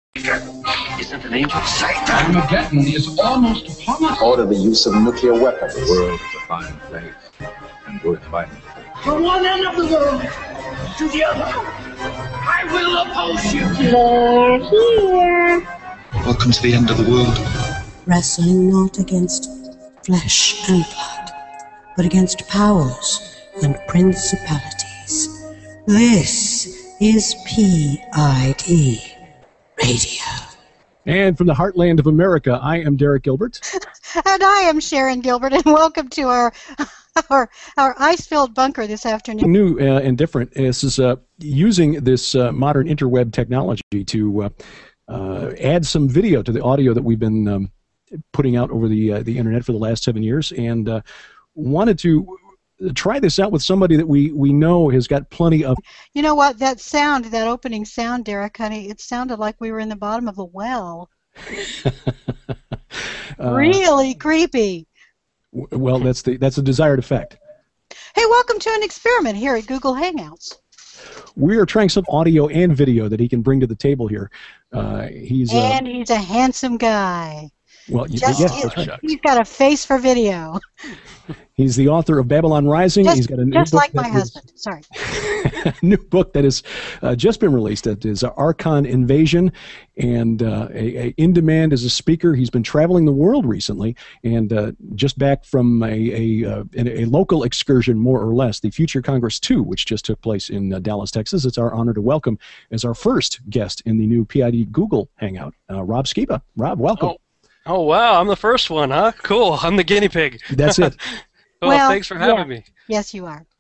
Isn't an angel Satan? Armageddon is almost upon us. Order the use of nuclear weapons. The world is a fine place and worth fighting. From one end of the world to the other, I will oppose you. They're here. Welcome to the end of the world. Wrestling not against flesh and blood, but against powers and principalities. This is PID Radio. And from the heartland of America, I am Derek Gilbert. And I am Sharon Gilbert, and welcome to our ice-filled bunker this afternoon. New and different. This is using this modern interweb technology to add some video to the audio that we've been putting out over the internet for the last 7 years, and wanted to try this out with somebody that we know has got plenty of... You know what? That sound, that opening sound, Derek, honey, it sounded like we were in the bottom of a well. Really creepy. Well, that's a desired effect. Hey, welcome to an experiment here at Google Hangouts. We are trying some audio and video that he can bring to the table here. He's a handsome guy. Well, that's right. He's got a face for video. He's the author of Babylon Rising. He's got a new just book like my husband. Sorry. New book that has just been released. That is Archon Invasion, and in demand as a speaker. He's been traveling the world recently, and just back from a local excursion, more or less, the Future Congress 2, which just took place in Dallas, Texas. It's our honor to welcome as our first guest in the new PID Google Hangout, Rob Skiba. Rob, welcome. Oh, wow, I'm the first one, huh? Cool, I'm the guinea pig. That's it. Well, thanks for having me. Yes, you are.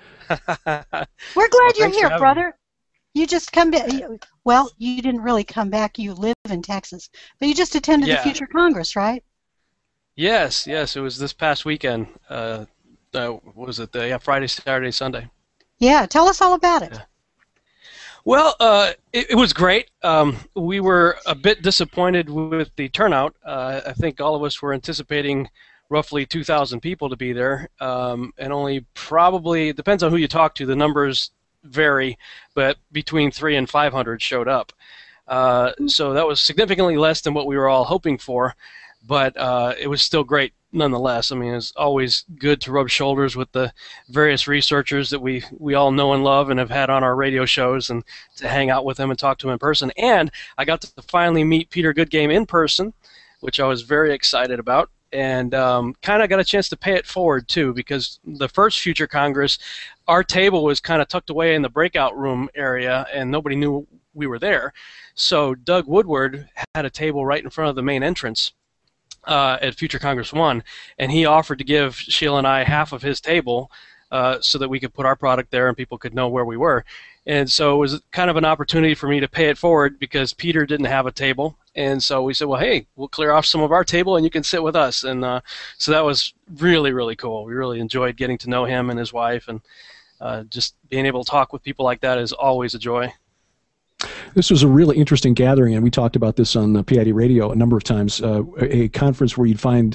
We're glad you're here, brother. You just come back. Well, you didn't really come back. You live in Texas. But you just attended the Future Congress, right? Yes. It was this past weekend. What was it? Friday, Saturday, Sunday. Yeah, tell us all about it. Yeah. Well, it was great. We were a bit disappointed with the turnout. I think all of us were anticipating roughly 2,000 people to be there, and only probably, it depends on who you talk to, the numbers vary, but between 300 and 500 showed up. So that was significantly less than what we were all hoping for, but it was still great nonetheless. I mean, it's always good to rub shoulders with the various researchers that we all know and love and have had on our radio shows, and to hang out with them and talk to them in person. And I got to finally meet Peter Goodgame in person, which I was very excited about, and kind of got a chance to pay it forward too, because the first Future Congress, our table was kind of tucked away in the breakout room area, and nobody knew we were there. So Doug Woodward had a table right in front of the main entrance at Future Congress 1, and he offered to give Sheila and I half of his table so that we could put our product there and people could know where we were. And so it was kind of an opportunity for me to pay it forward, because Peter didn't have a table, and so we said, well, hey, we'll clear off some of our table and you can sit with us. And so that was really, really cool. We really enjoyed getting to know him and his wife, and just being able to talk with people like that is always a joy. This was a really interesting gathering, and we talked about this on PID Radio a number of times, a conference where you'd find,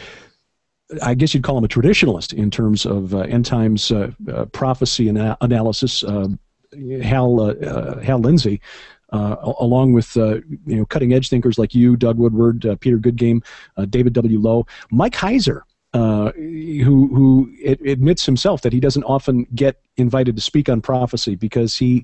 I guess you'd call him a traditionalist in terms of end times prophecy and analysis, Hal Lindsey, along with cutting edge thinkers like you, Doug Woodward, Peter Goodgame, David W. Lowe, Mike Heiser, who admits himself that he doesn't often get invited to speak on prophecy because he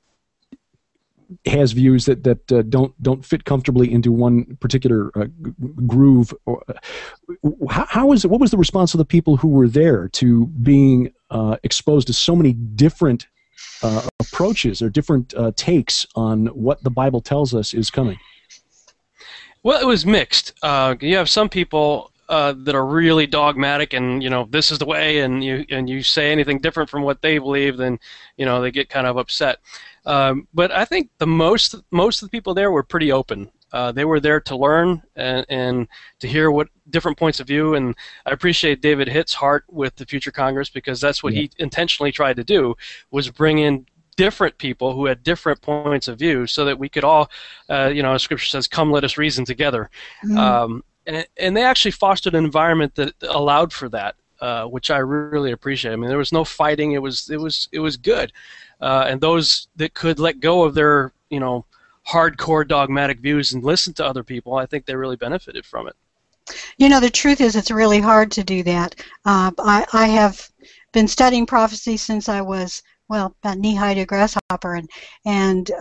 has views that don't fit comfortably into one particular groove. What was the response of the people who were there to being exposed to so many different approaches or different takes on what the Bible tells us is coming? Well, it was mixed. You have some people that are really dogmatic, and this is the way, and you say anything different from what they believe, then they get kind of upset. But I think most of the people there were pretty open. They were there to learn and to hear what different points of view, and I appreciate David Hitt's heart with the Future Congress, because that's what he intentionally tried to do, was bring in different people who had different points of view, so that we could all, as Scripture says, come let us reason together. Mm. And they actually fostered an environment that allowed for that, which I really appreciate. I mean, there was no fighting. It was good. And those that could let go of their, hardcore dogmatic views and listened to other people, I think they really benefited from it. You know, the truth is it's really hard to do that. I have been studying prophecy since I was, well, about knee-high to a grasshopper, and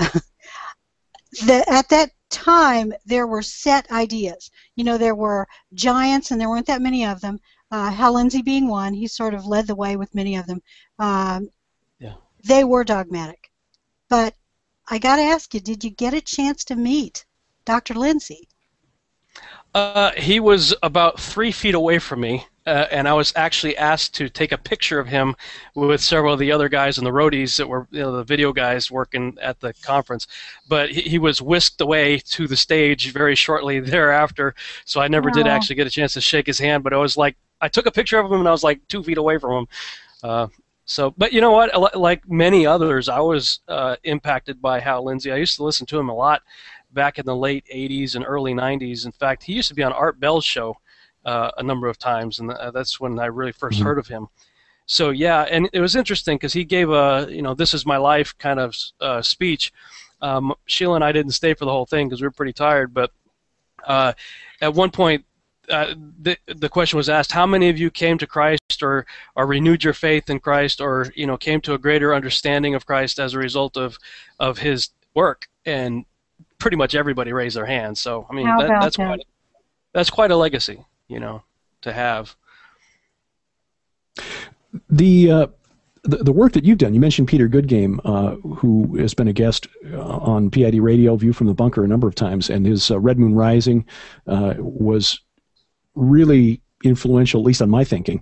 at that time there were set ideas. You know, there were giants, and there weren't that many of them. Hal Lindsey being one, he sort of led the way with many of them. They were dogmatic. But I got to ask you, did you get a chance to meet Dr. Lindsey? He was about 3 feet away from me, and I was actually asked to take a picture of him with several of the other guys and the roadies that were, the video guys working at the conference. But he was whisked away to the stage very shortly thereafter, so I never did actually get a chance to shake his hand. But I was like, I took a picture of him, and I was like 2 feet away from him. But you know what? Like many others, I was impacted by Hal Lindsey. I used to listen to him a lot back in the late 80s and early 90s. In fact, he used to be on Art Bell's show a number of times, and that's when I really first heard of him. So yeah, and it was interesting because he gave a, this is my life kind of speech. Sheila and I didn't stay for the whole thing because we were pretty tired, but at one point the question was asked, how many of you came to Christ or renewed your faith in Christ or came to a greater understanding of Christ as a result of his work? And pretty much everybody raised their hands. So I mean, that's quite a legacy, to have. The work that you've done, you mentioned Peter Goodgame, who has been a guest on PID Radio, View from the Bunker, a number of times, and his Red Moon Rising was really influential, at least on my thinking.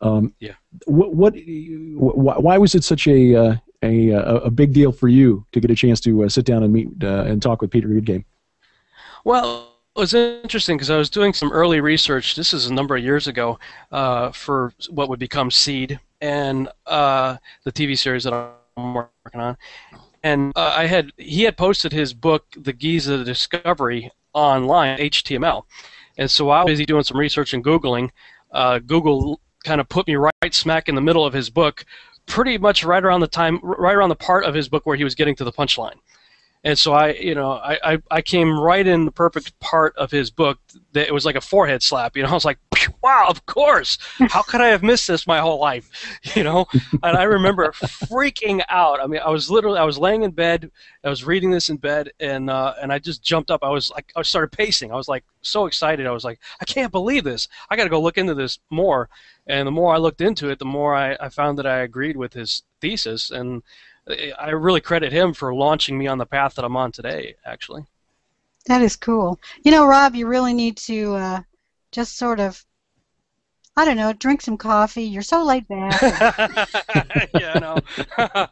Why was it such a big deal for you to get a chance to sit down and meet and talk with Peter Goodgame? Well, it was interesting because I was doing some early research. This is a number of years ago for what would become Seed and the TV series that I'm working on. And he had posted his book, The Giza Discovery, online, HTML. And so I was busy doing some research and Googling. Google kind of put me right smack in the middle of his book, pretty much right around the part of his book where he was getting to the punchline. And so I came right in the perfect part of his book. That it was like a forehead slap. I was like, wow, of course. How could I have missed this my whole life? And I remember freaking out. I mean, I was laying in bed. I was reading this in bed, and I just jumped up. I started pacing. I was like so excited. I was like, I can't believe this. I got to go look into this more. And the more I looked into it, the more I found that I agreed with his thesis, and I really credit him for launching me on the path that I'm on today, actually. That is cool. Rob, you really need to just sort of, I don't know, drink some coffee. You're so laid back. Yeah, I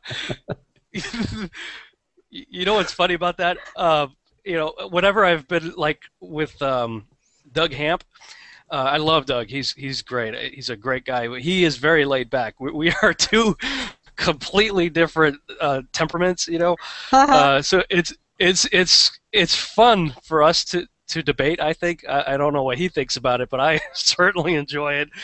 know. What's funny about that? Whenever I've been like with Doug Hamp, I love Doug. He's great. He's a great guy. He is very laid back. We are two completely different temperaments, so it's fun for us to debate. I think I don't know what he thinks about it, but I certainly enjoy it.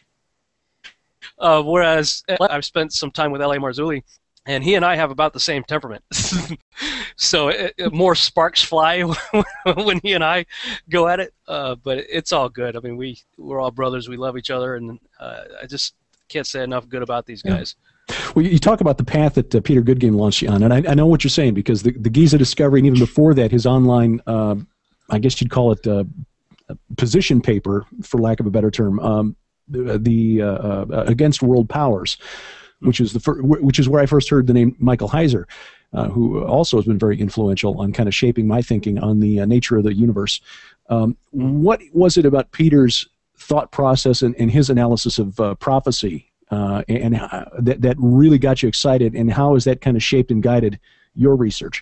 Whereas I've spent some time with L.A. Marzulli, and he and I have about the same temperament. So more sparks fly when he and I go at it, but it's all good. I mean, we're all brothers. We love each other, and I just can't say enough good about these guys. Well, you talk about the path that Peter Goodgame launched you on, and I know what you're saying, because the Giza Discovery, and even before that, his online, I guess you'd call it position paper, for lack of a better term, the Against World Powers, which is where I first heard the name Michael Heiser, who also has been very influential on kind of shaping my thinking on the nature of the universe. What was it about Peter's thought process and his analysis of prophecy and that really got you excited, and how has that kind of shaped and guided your research?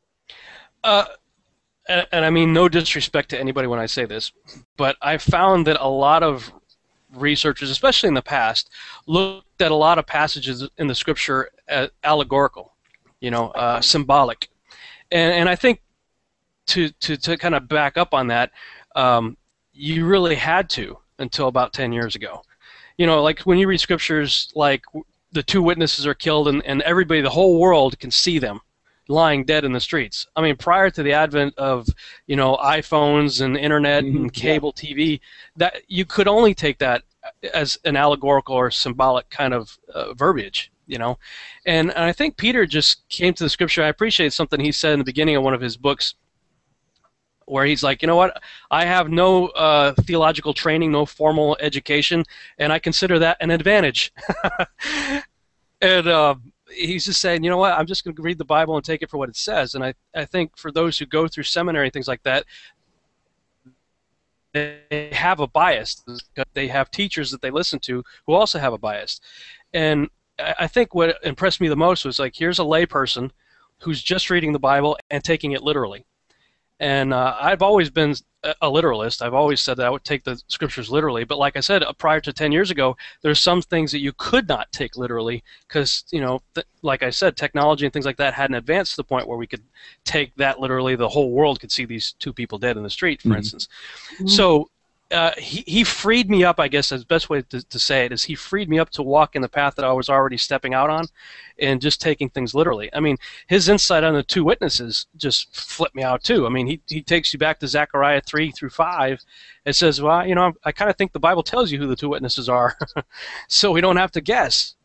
And I mean no disrespect to anybody when I say this, but I found that a lot of researchers, especially in the past, looked at a lot of passages in the Scripture as allegorical, symbolic, and I think to kind of back up on that, you really had to until about 10 years ago. Like when you read scriptures like the two witnesses are killed and everybody, the whole world can see them, lying dead in the streets. I mean, prior to the advent of, iPhones and internet and cable TV, that you could only take that as an allegorical or symbolic kind of verbiage, And I think Peter just came to the scripture. I appreciate something he said in the beginning of one of his books, where he's like, you know what, I have no theological training, no formal education, and I consider that an advantage. And he's just saying, you know what, I'm just going to read the Bible and take it for what it says. And I think for those who go through seminary and things like that, they have a bias. They have teachers that they listen to who also have a bias. And I think what impressed me the most was, like, here's a layperson who's just reading the Bible and taking it literally. And I've always been a literalist. I've always said that I would take the scriptures literally. But like I said, prior to 10 years ago, there's some things that you could not take literally because, like I said, technology and things like that hadn't advanced to the point where we could take that literally. The whole world could see these two people dead in the street, for instance. So he freed me up, I guess, as the best way to say it is he freed me up to walk in the path that I was already stepping out on and just taking things literally. I mean, his insight on the two witnesses just flipped me out too. I mean, he takes you back to Zechariah 3 through 5 and says, well, I kind of think the Bible tells you who the two witnesses are, so we don't have to guess,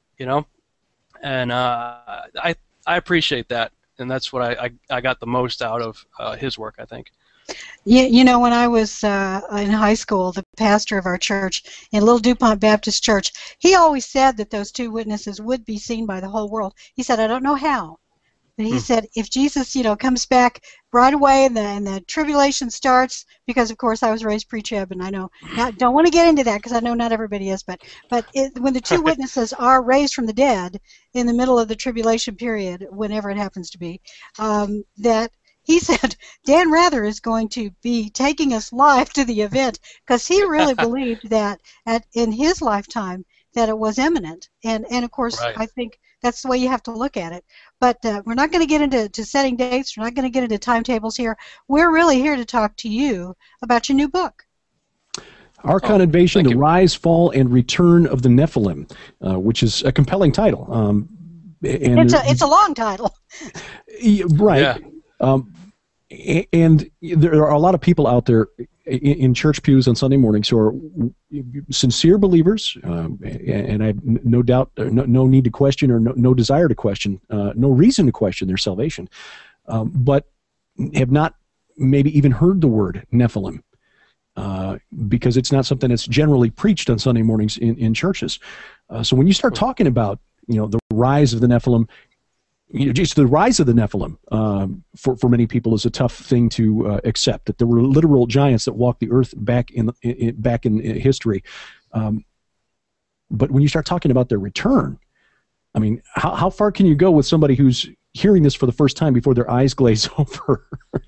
And I appreciate that, and that's what I got the most out of his work, I think. When I was in high school, the pastor of our church in Little DuPont Baptist Church, he always said that those two witnesses would be seen by the whole world. He said, I don't know how, but he said if Jesus, comes back right away and the tribulation starts, because of course I was raised pre-trib, and I know, I don't want to get into that because I know not everybody is, but when the two witnesses are raised from the dead in the middle of the tribulation period, whenever it happens to be, that he said Dan Rather is going to be taking us live to the event because he really believed that in his lifetime that it was imminent. And of course, right. I think that's the way you have to look at it. But we're not going to get into setting dates. We're not going to get into timetables here. We're really here to talk to you about your new book. Archon Invasion, The Rise, Fall, and Return of the Nephilim, which is a compelling title. It's a long title. Right. Yeah. And there are a lot of people out there in church pews on Sunday mornings who are sincere believers, and I have no doubt, no need to question or no desire to question, no reason to question their salvation, but have not maybe even heard the word Nephilim, because it's not something that's generally preached on Sunday mornings in churches. So when you start talking about, the rise of the Nephilim, just the rise of the Nephilim for many people is a tough thing to accept. That there were literal giants that walked the earth back in history, but when you start talking about their return, I mean, how far can you go with somebody who's hearing this for the first time before their eyes glaze over?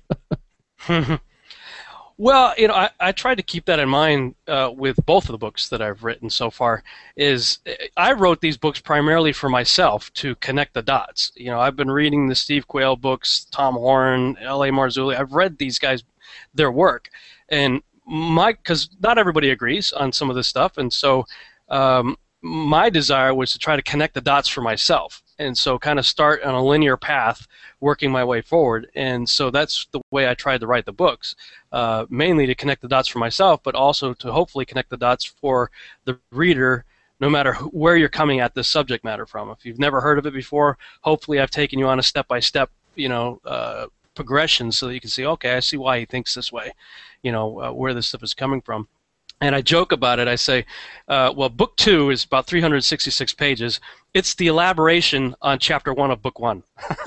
Well, I tried to keep that in mind with both of the books that I've written so far. I wrote these books primarily for myself to connect the dots. I've been reading the Steve Quayle books, Tom Horn, L.A. Marzulli. I've read these guys, their work, and because not everybody agrees on some of this stuff, and so my desire was to try to connect the dots for myself, and so kind of start on a linear path, working my way forward. And so that's the way I tried to write the books, mainly to connect the dots for myself, but also to hopefully connect the dots for the reader, no matter where you're coming at this subject matter from. If you've never heard of it before, hopefully I've taken you on a step-by-step, progression so that you can see, okay, I see why he thinks this way, where this stuff is coming from. And I joke about it. I say, well, Book 2 is about 366 pages. It's the elaboration on Chapter 1 of Book 1.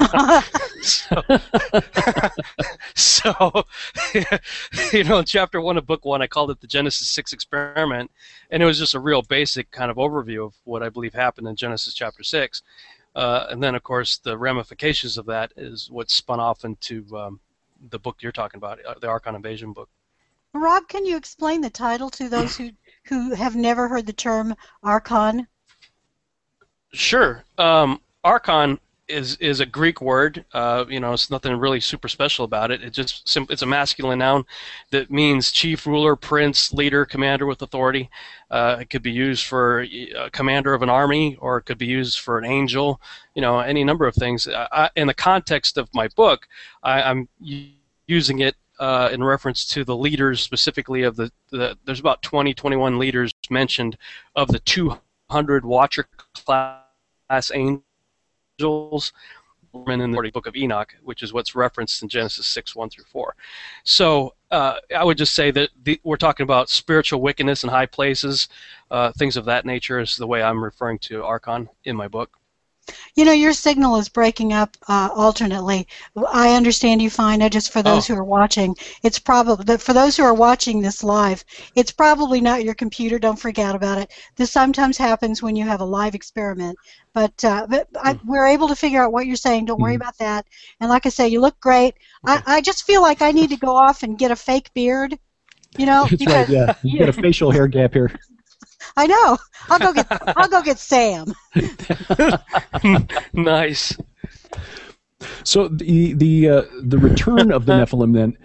So in Chapter 1 of Book 1, I called it the Genesis 6 experiment, and it was just a real basic kind of overview of what I believe happened in Genesis Chapter 6. And then, of course, the ramifications of that is what spun off into the book you're talking about, the Archon Invasion book. Rob, can you explain the title to those who have never heard the term Archon? Sure. Archon is a Greek word. It's nothing really super special about it. It's a masculine noun that means chief, ruler, prince, leader, commander with authority. It could be used for a commander of an army, or it could be used for an angel. Any number of things. In the context of my book, I'm using it in reference to the leaders specifically of there's about 21 leaders mentioned of the 200 Watcher class angels in the book of Enoch, which is what's referenced in Genesis 6:1-4. So I would just say that we're talking about spiritual wickedness in high places, things of that nature is the way I'm referring to Archon in my book. Your signal is breaking up alternately. I understand you fine. Just for those who are watching, it's probably for those who are watching this live, it's probably not your computer. Don't freak out about it. This sometimes happens when you have a live experiment. But we're able to figure out what you're saying. Don't worry about that. And like I say, you look great. I just feel like I need to go off and get a fake beard. That's right. Yeah, you got a facial hair gap here. I know. I'll go get Sam. Nice. So the return of the Nephilim then,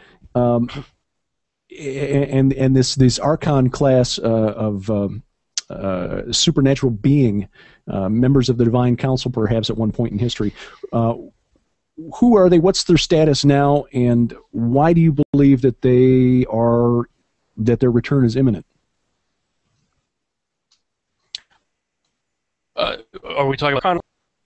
and this Archon class of supernatural being, members of the Divine Council, perhaps at one point in history. Who are they? What's their status now? And why do you believe that their return is imminent? Are we talking about?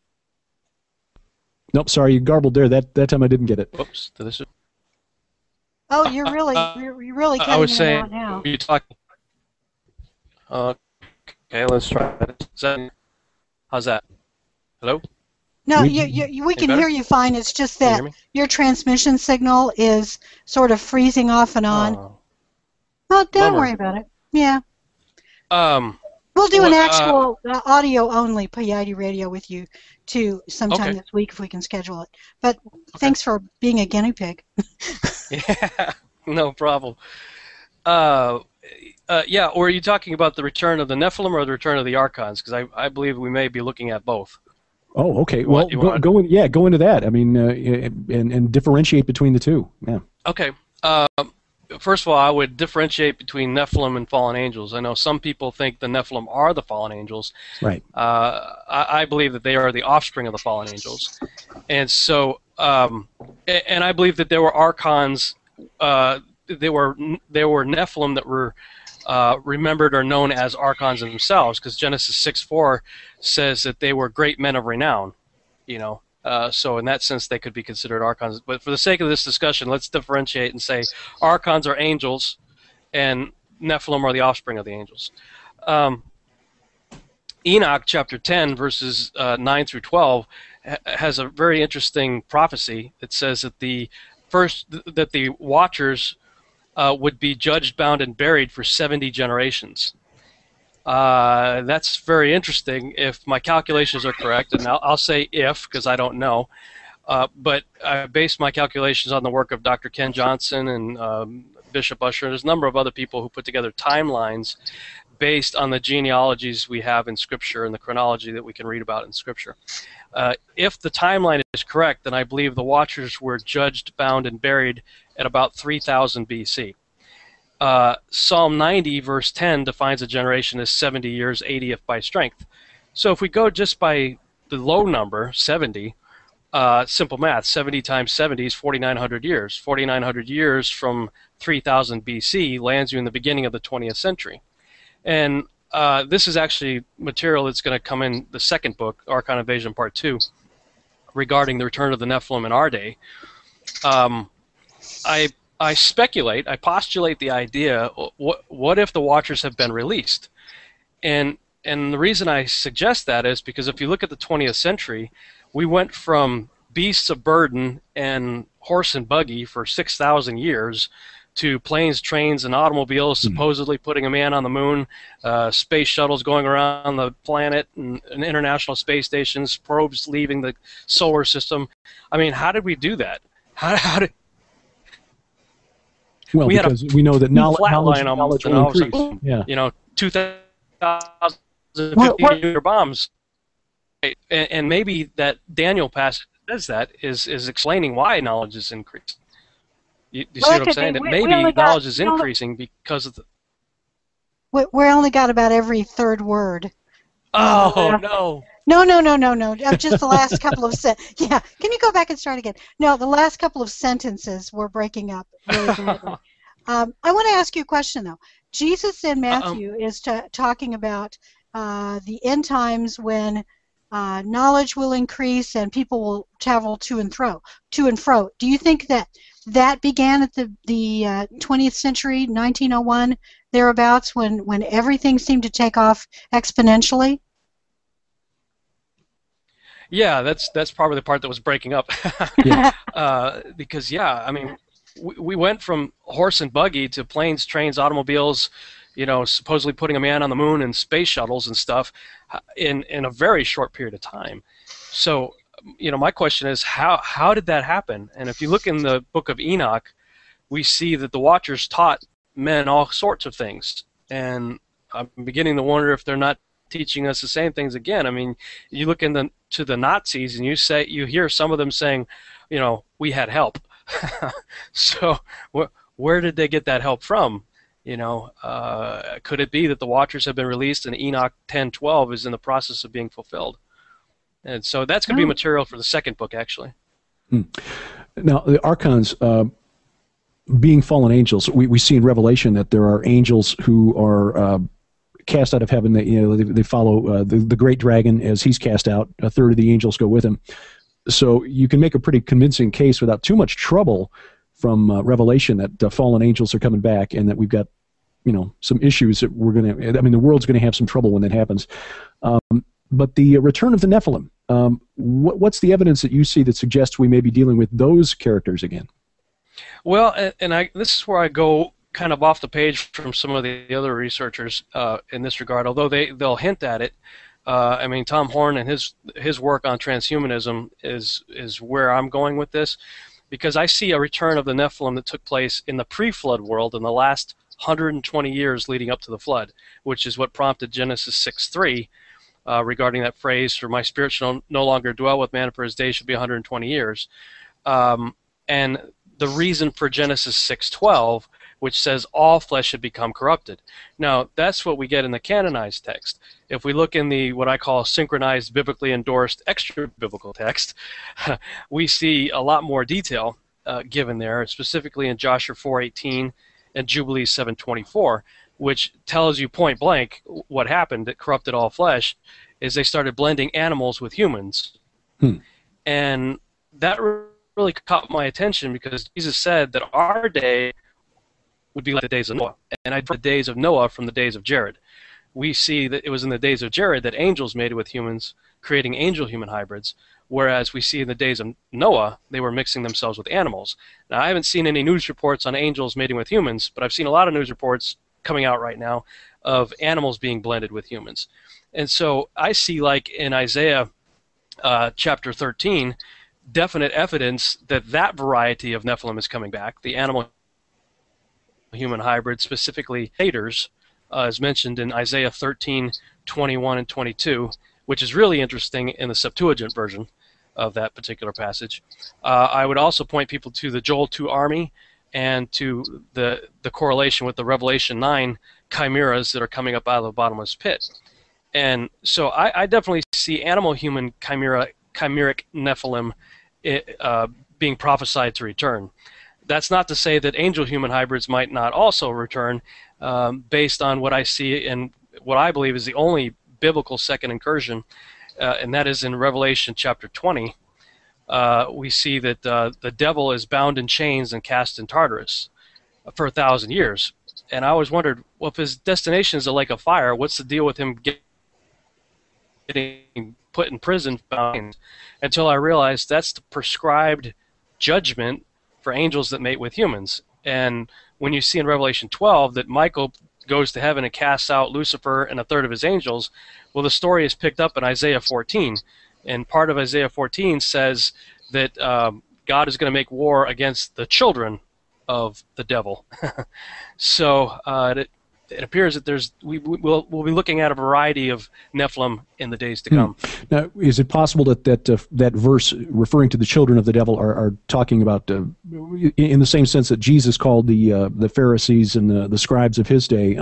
Nope, sorry, you garbled there. That time I didn't get it. Oops. Oh, you're really cutting I was saying, out now. you talking? Okay, let's try it. How's that? Hello? No, we can hear you fine. It's just that your transmission signal is sort of freezing off and on. Oh, don't worry about it. Yeah. We'll do an actual audio-only Pleiade Radio with you, too, sometime this week if we can schedule it. But thanks for being a guinea pig. Yeah, no problem. Or are you talking about the return of the Nephilim or the return of the Archons? Because I believe we may be looking at both. Oh, okay. Well, go into that. I mean, and differentiate between the two. Yeah. Okay. First of all, I would differentiate between Nephilim and fallen angels. I know some people think the Nephilim are the fallen angels. Right. I believe that they are the offspring of the fallen angels, and so and I believe that there were Archons. There were Nephilim that were remembered or known as Archons themselves, because Genesis 6:4 says that they were great men of renown. So in that sense, they could be considered Archons. But for the sake of this discussion, let's differentiate and say Archons are angels, and Nephilim are the offspring of the angels. Enoch chapter 10, verses 9-12, has a very interesting prophecy. It says that the Watchers would be judged, bound, and buried for 70 generations. That's very interesting if my calculations are correct, and I'll say if because I don't know, but I based my calculations on the work of Dr. Ken Johnson and Bishop Usher. There's a number of other people who put together timelines based on the genealogies we have in Scripture and the chronology that we can read about in Scripture. If the timeline is correct, then I believe the Watchers were judged, bound, and buried at about 3000 BC. Psalm 90, verse 10, defines a generation as 70 years, 80 if by strength. So if we go just by the low number, 70, simple math, 70 times 70 is 4,900 years. 4,900 years from 3000 BC lands you in the beginning of the 20th century. And this is actually material that's going to come in the second book, Archon Invasion Part 2, regarding the return of the Nephilim in our day. I speculate, I postulate the idea, what if the Watchers have been released? And the reason I suggest that is because if you look at the 20th century, we went from beasts of burden and horse and buggy for 6,000 years to planes, trains, and automobiles, supposedly putting a man on the moon, space shuttles going around the planet, and international space stations, probes leaving the solar system. I mean, how did we do that? How did... Well, because we know that knowledge will increase. 2,050 nuclear bombs. And maybe that Daniel passage says that is explaining why knowledge is increasing. You see what I'm saying? That maybe knowledge is increasing because of the... We only got about every third word. Oh, no. No. Just the last couple of yeah. Can you go back and start again? No, the last couple of sentences were breaking up really badly. I want to ask you a question, though. Jesus in Matthew is talking about the end times when knowledge will increase and people will travel to and fro. Do you think that began at the 20th century, 1901, thereabouts, when everything seemed to take off exponentially? Yeah, that's probably the part that was breaking up. Because, I mean, we went from horse and buggy to planes, trains, automobiles, supposedly putting a man on the moon and space shuttles and stuff in a very short period of time. So, my question is, how did that happen? And if you look in the book of Enoch, we see that the Watchers taught men all sorts of things. And I'm beginning to wonder if they're not teaching us the same things again. I mean, you look to the Nazis and you hear some of them saying, we had help. So where did they get that help from? Could it be that the Watchers have been released and Enoch 10:12 is in the process of being fulfilled? And so that's going to be material for the second book, actually. Now, the Archons, being fallen angels, we see in Revelation that there are angels who are cast out of heaven. They follow the great dragon as he's cast out. A third of the angels go with him. So you can make a pretty convincing case without too much trouble from Revelation that fallen angels are coming back, and that we've got some issues that the world's going to have some trouble when that happens. But the return of the Nephilim, what's the evidence that you see that suggests we may be dealing with those characters again? Well, this is where I go kind of off the page from some of the other researchers in this regard, although they'll hint at it. Tom Horn and his work on transhumanism is where I'm going with this, because I see a return of the Nephilim that took place in the pre-flood world in the last 120 years leading up to the flood, which is what prompted Genesis 6:3 regarding that phrase, "For my spirit shall no longer dwell with man, for his days shall be 120 years." And the reason for Genesis 6:12, which says all flesh should become corrupted. Now, that's what we get in the canonized text. If we look in the what I call synchronized, biblically endorsed, extra-biblical text, we see a lot more detail given there, specifically in Joshua 4:18 and Jubilees 7:24, which tells you point blank what happened that corrupted all flesh is they started blending animals with humans. And that really caught my attention because Jesus said that our day would be like the days of Noah, and I the days of Noah from the days of Jared. We see that it was in the days of Jared that angels mated with humans, creating angel-human hybrids, whereas we see in the days of Noah, they were mixing themselves with animals. Now, I haven't seen any news reports on angels mating with humans, but I've seen a lot of news reports coming out right now of animals being blended with humans. And so I see, like in Isaiah chapter 13, definite evidence that that variety of Nephilim is coming back, the animal-human hybrid, specifically satyrs, as mentioned in Isaiah 13:21 and 22, which is really interesting in the Septuagint version of that particular passage. I would also point people to the Joel 2 army and to the correlation with the Revelation 9 chimeras that are coming up out of the bottomless pit. And so I definitely see animal-human chimeric Nephilim being prophesied to return. That's not to say that angel-human hybrids might not also return, based on what I see and what I believe is the only biblical second incursion, and that is in Revelation chapter 20. We see that the devil is bound in chains and cast in Tartarus for 1,000 years. And I always wondered, well, if his destination is a lake of fire, what's the deal with him getting put in prison? Until I realized that's the prescribed judgment for angels that mate with humans. And when you see in Revelation 12 that Michael goes to heaven and casts out Lucifer and a third of his angels, well, the story is picked up in Isaiah 14. And part of Isaiah 14 says that God is going to make war against the children of the devil. So it appears that we'll be looking at a variety of Nephilim in the days to come. Now, is it possible that verse referring to the children of the devil are talking about in the same sense that Jesus called the Pharisees and the scribes of his day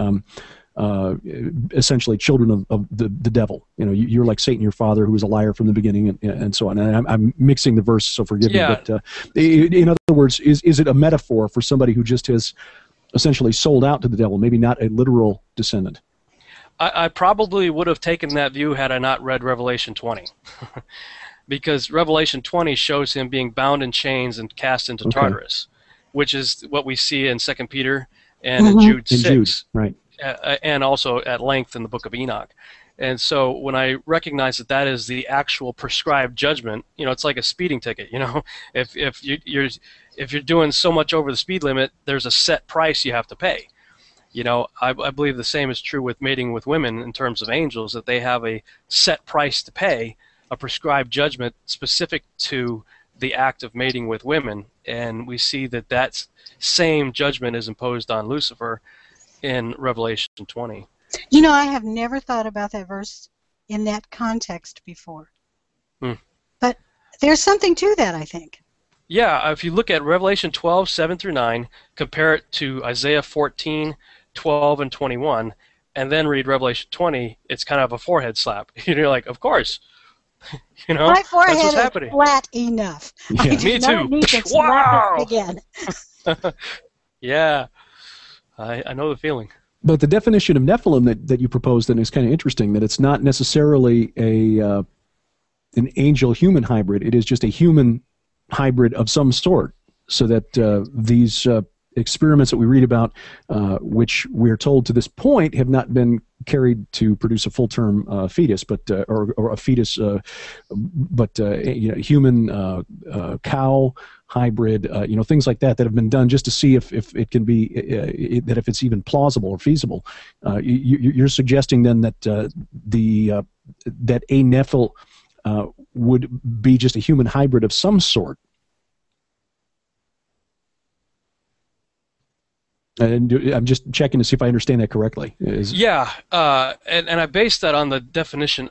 essentially children of the devil? You know, you're like Satan, your father, who was a liar from the beginning, and so on. And I'm mixing the verse, so forgive me. But in other words, is it a metaphor for somebody who just has essentially sold out to the devil, maybe not a literal descendant? I probably would have taken that view had I not read Revelation 20. Because Revelation 20 shows him being bound in chains and cast into Tartarus, which is what we see in 2 Peter and in Jude 6. Jude, right. And also at length in the book of Enoch. And so when I recognize that that is the actual prescribed judgment, you know, it's like a speeding ticket. You know, if you're doing so much over the speed limit, there's a set price you have to pay. You know, I believe the same is true with mating with women in terms of angels, that they have a set price to pay, a prescribed judgment specific to the act of mating with women. And we see that same judgment is imposed on Lucifer in Revelation 20. You know, I have never thought about that verse in that context before. But there's something to that, I think. Yeah, if you look at Revelation 12, 7 through 9, compare it to Isaiah 14, 12, and 21, and then read Revelation 20, it's kind of a forehead slap. You're like, of course. You know, my forehead that's what's is happening. Flat enough. Yeah. I do Me not too. need to Wow. slap it again. Yeah, I know the feeling. But the definition of Nephilim that you proposed then is kind of interesting, that it's not necessarily an angel-human hybrid. It is just a human hybrid of some sort, so that these experiments that we read about, which we're told to this point have not been carried to produce a full-term fetus, but or a fetus, but human cow hybrid, things like that have been done just to see if it can be that if it's even plausible or feasible. You're suggesting then that that a Nephil would be just a human hybrid of some sort. And I'm just checking to see if I understand that correctly. Yeah, and I based that on the definition.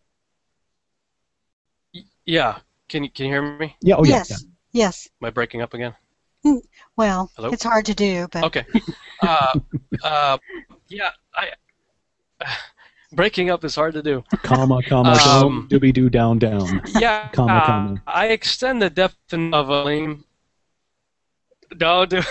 Yeah, can you hear me? Yeah. Oh, yes. Yeah. Yes. Am I breaking up again? Well, Hello? it's hard to do, but okay. Yeah, breaking up is hard to do. Comma, doobie doo, down. Yeah, comma. I extend the definition of a lame. No, dude.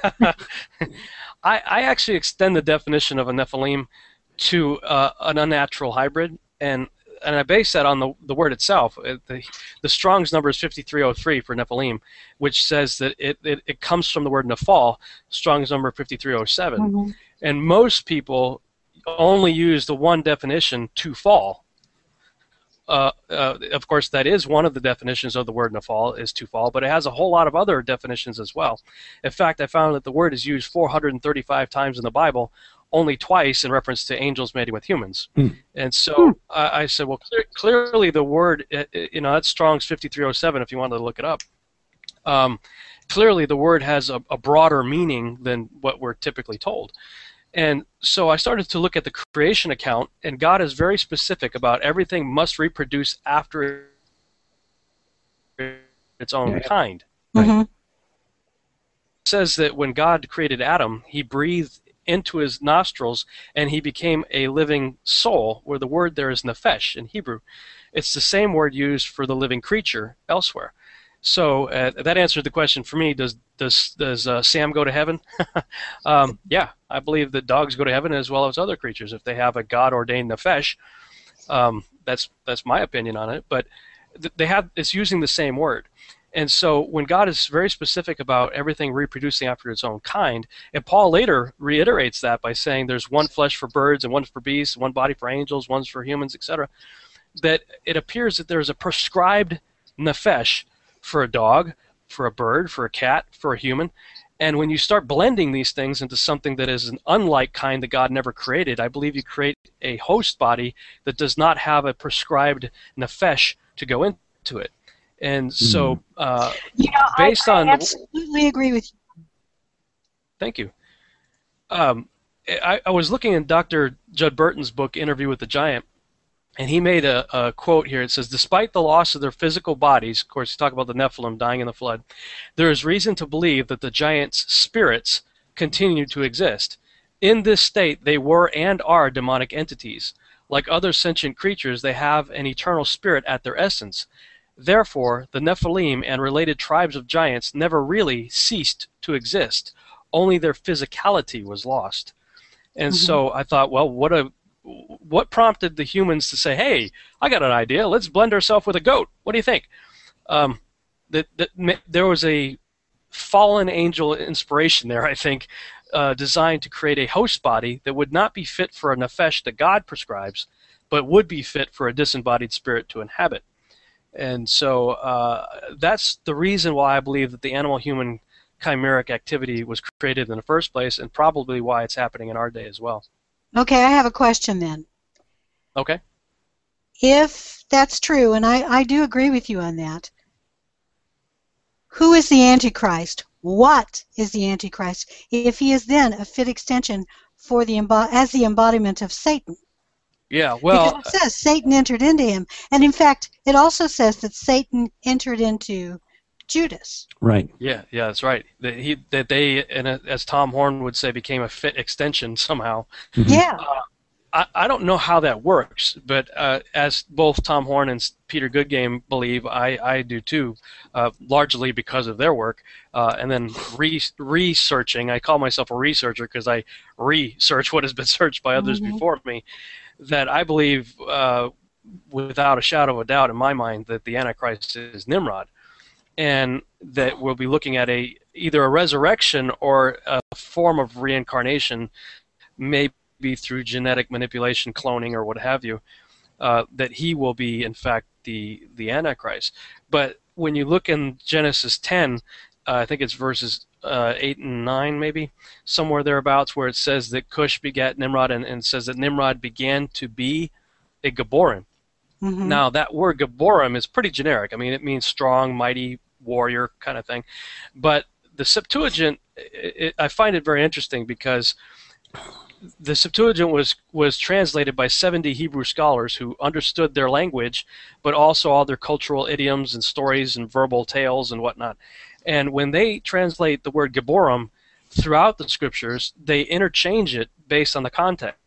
I actually extend the definition of a Nephilim to an unnatural hybrid, and I base that on the word itself. The Strong's number is 5303 for Nephilim, which says that it comes from the word Nephal. Strong's number 5307, Mm-hmm. and most people only use the one definition, to fall. Of course, that is one of the definitions of the word Nephal, is to fall, but it has a whole lot of other definitions as well. In fact, I found that the word is used 435 times in the Bible, only twice in reference to angels mating with humans. And so I said, well, clearly the word, that's Strong's 5307 if you wanted to look it up. Clearly the word has a broader meaning than what we're typically told. And so I started to look at the creation account, and God is very specific about everything must reproduce after its own kind. Mm-hmm. It says that when God created Adam, he breathed into his nostrils and he became a living soul, where the word there is nephesh in Hebrew. It's the same word used for the living creature elsewhere. So that answered the question for me. Does Sam go to heaven? Yeah, I believe that dogs go to heaven as well as other creatures if they have a God-ordained nefesh. That's my opinion on it. But it's using the same word. And so when God is very specific about everything reproducing after its own kind, and Paul later reiterates that by saying there's one flesh for birds and one for beasts, one body for angels, one's for humans, etc., that it appears that there's a prescribed nefesh for a dog, for a bird, for a cat, for a human. And when you start blending these things into something that is an unlike kind that God never created, I believe you create a host body that does not have a prescribed nefesh to go into it. And so, based on... I absolutely agree with you. Thank you. I was looking in Dr. Judd Burton's book, Interview with the Giant, and he made a quote here. It says, despite the loss of their physical bodies, of course, he talked about the Nephilim dying in the flood, there is reason to believe that the giants' spirits continue to exist. In this state, they were and are demonic entities. Like other sentient creatures, they have an eternal spirit at their essence. Therefore, the Nephilim and related tribes of giants never really ceased to exist. Only their physicality was lost. And so I thought, well, what prompted the humans to say, hey, I got an idea, let's blend ourselves with a goat. What do you think? There was a fallen angel inspiration there, I think, designed to create a host body that would not be fit for a nefesh that God prescribes, but would be fit for a disembodied spirit to inhabit. And so that's the reason why I believe that the animal-human chimeric activity was created in the first place, and probably why it's happening in our day as well. Okay, I have a question then. Okay. If that's true, and I do agree with you on that, who is the Antichrist? What is the Antichrist if he is then a fit extension for as the embodiment of Satan? Yeah, well, because it says Satan entered into him, and in fact, it also says that Satan entered into Judas. Right. Yeah, that's right. That they, and as Tom Horn would say, became a fit extension somehow. Yeah. I don't know how that works, but as both Tom Horn and Peter Goodgame believe, I do too, largely because of their work. And then researching, I call myself a researcher because I research what has been searched by others before me, that I believe, without a shadow of a doubt in my mind, that the Antichrist is Nimrod. And that we'll be looking at either a resurrection or a form of reincarnation, maybe through genetic manipulation, cloning, or what have you, that he will be, in fact, the Antichrist. But when you look in Genesis 10, I think it's verses 8 and 9, maybe, somewhere thereabouts, where it says that Cush begat Nimrod, and says that Nimrod began to be a Gabborim. Now, that word Gabborim is pretty generic. I mean, it means strong, mighty, warrior kind of thing. But the Septuagint, I find it very interesting because the Septuagint was translated by 70 Hebrew scholars who understood their language, but also all their cultural idioms and stories and verbal tales and whatnot. And when they translate the word Gabborim throughout the scriptures, they interchange it based on the context.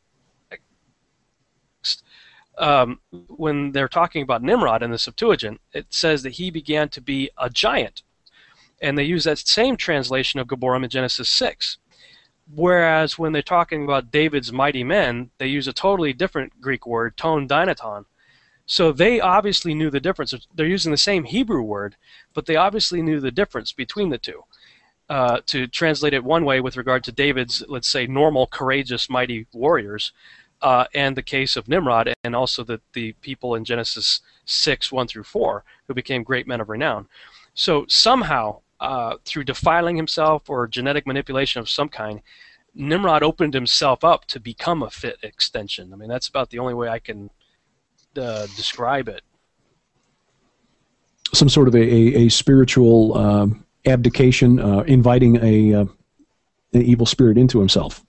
When they're talking about Nimrod in the Septuagint, it says that he began to be a giant. And they use that same translation of Gabborim in Genesis 6. Whereas when they're talking about David's mighty men, they use a totally different Greek word, ton dynaton. So they obviously knew the difference. They're using the same Hebrew word, but they obviously knew the difference between the two. To translate it one way with regard to David's, let's say, normal, courageous, mighty warriors, and the case of Nimrod, and also the people in Genesis 6, 1 through 4, who became great men of renown. So somehow, through defiling himself or genetic manipulation of some kind, Nimrod opened himself up to become a fit extension. I mean, that's about the only way I can describe it. Some sort of a spiritual abdication, inviting an evil spirit into himself.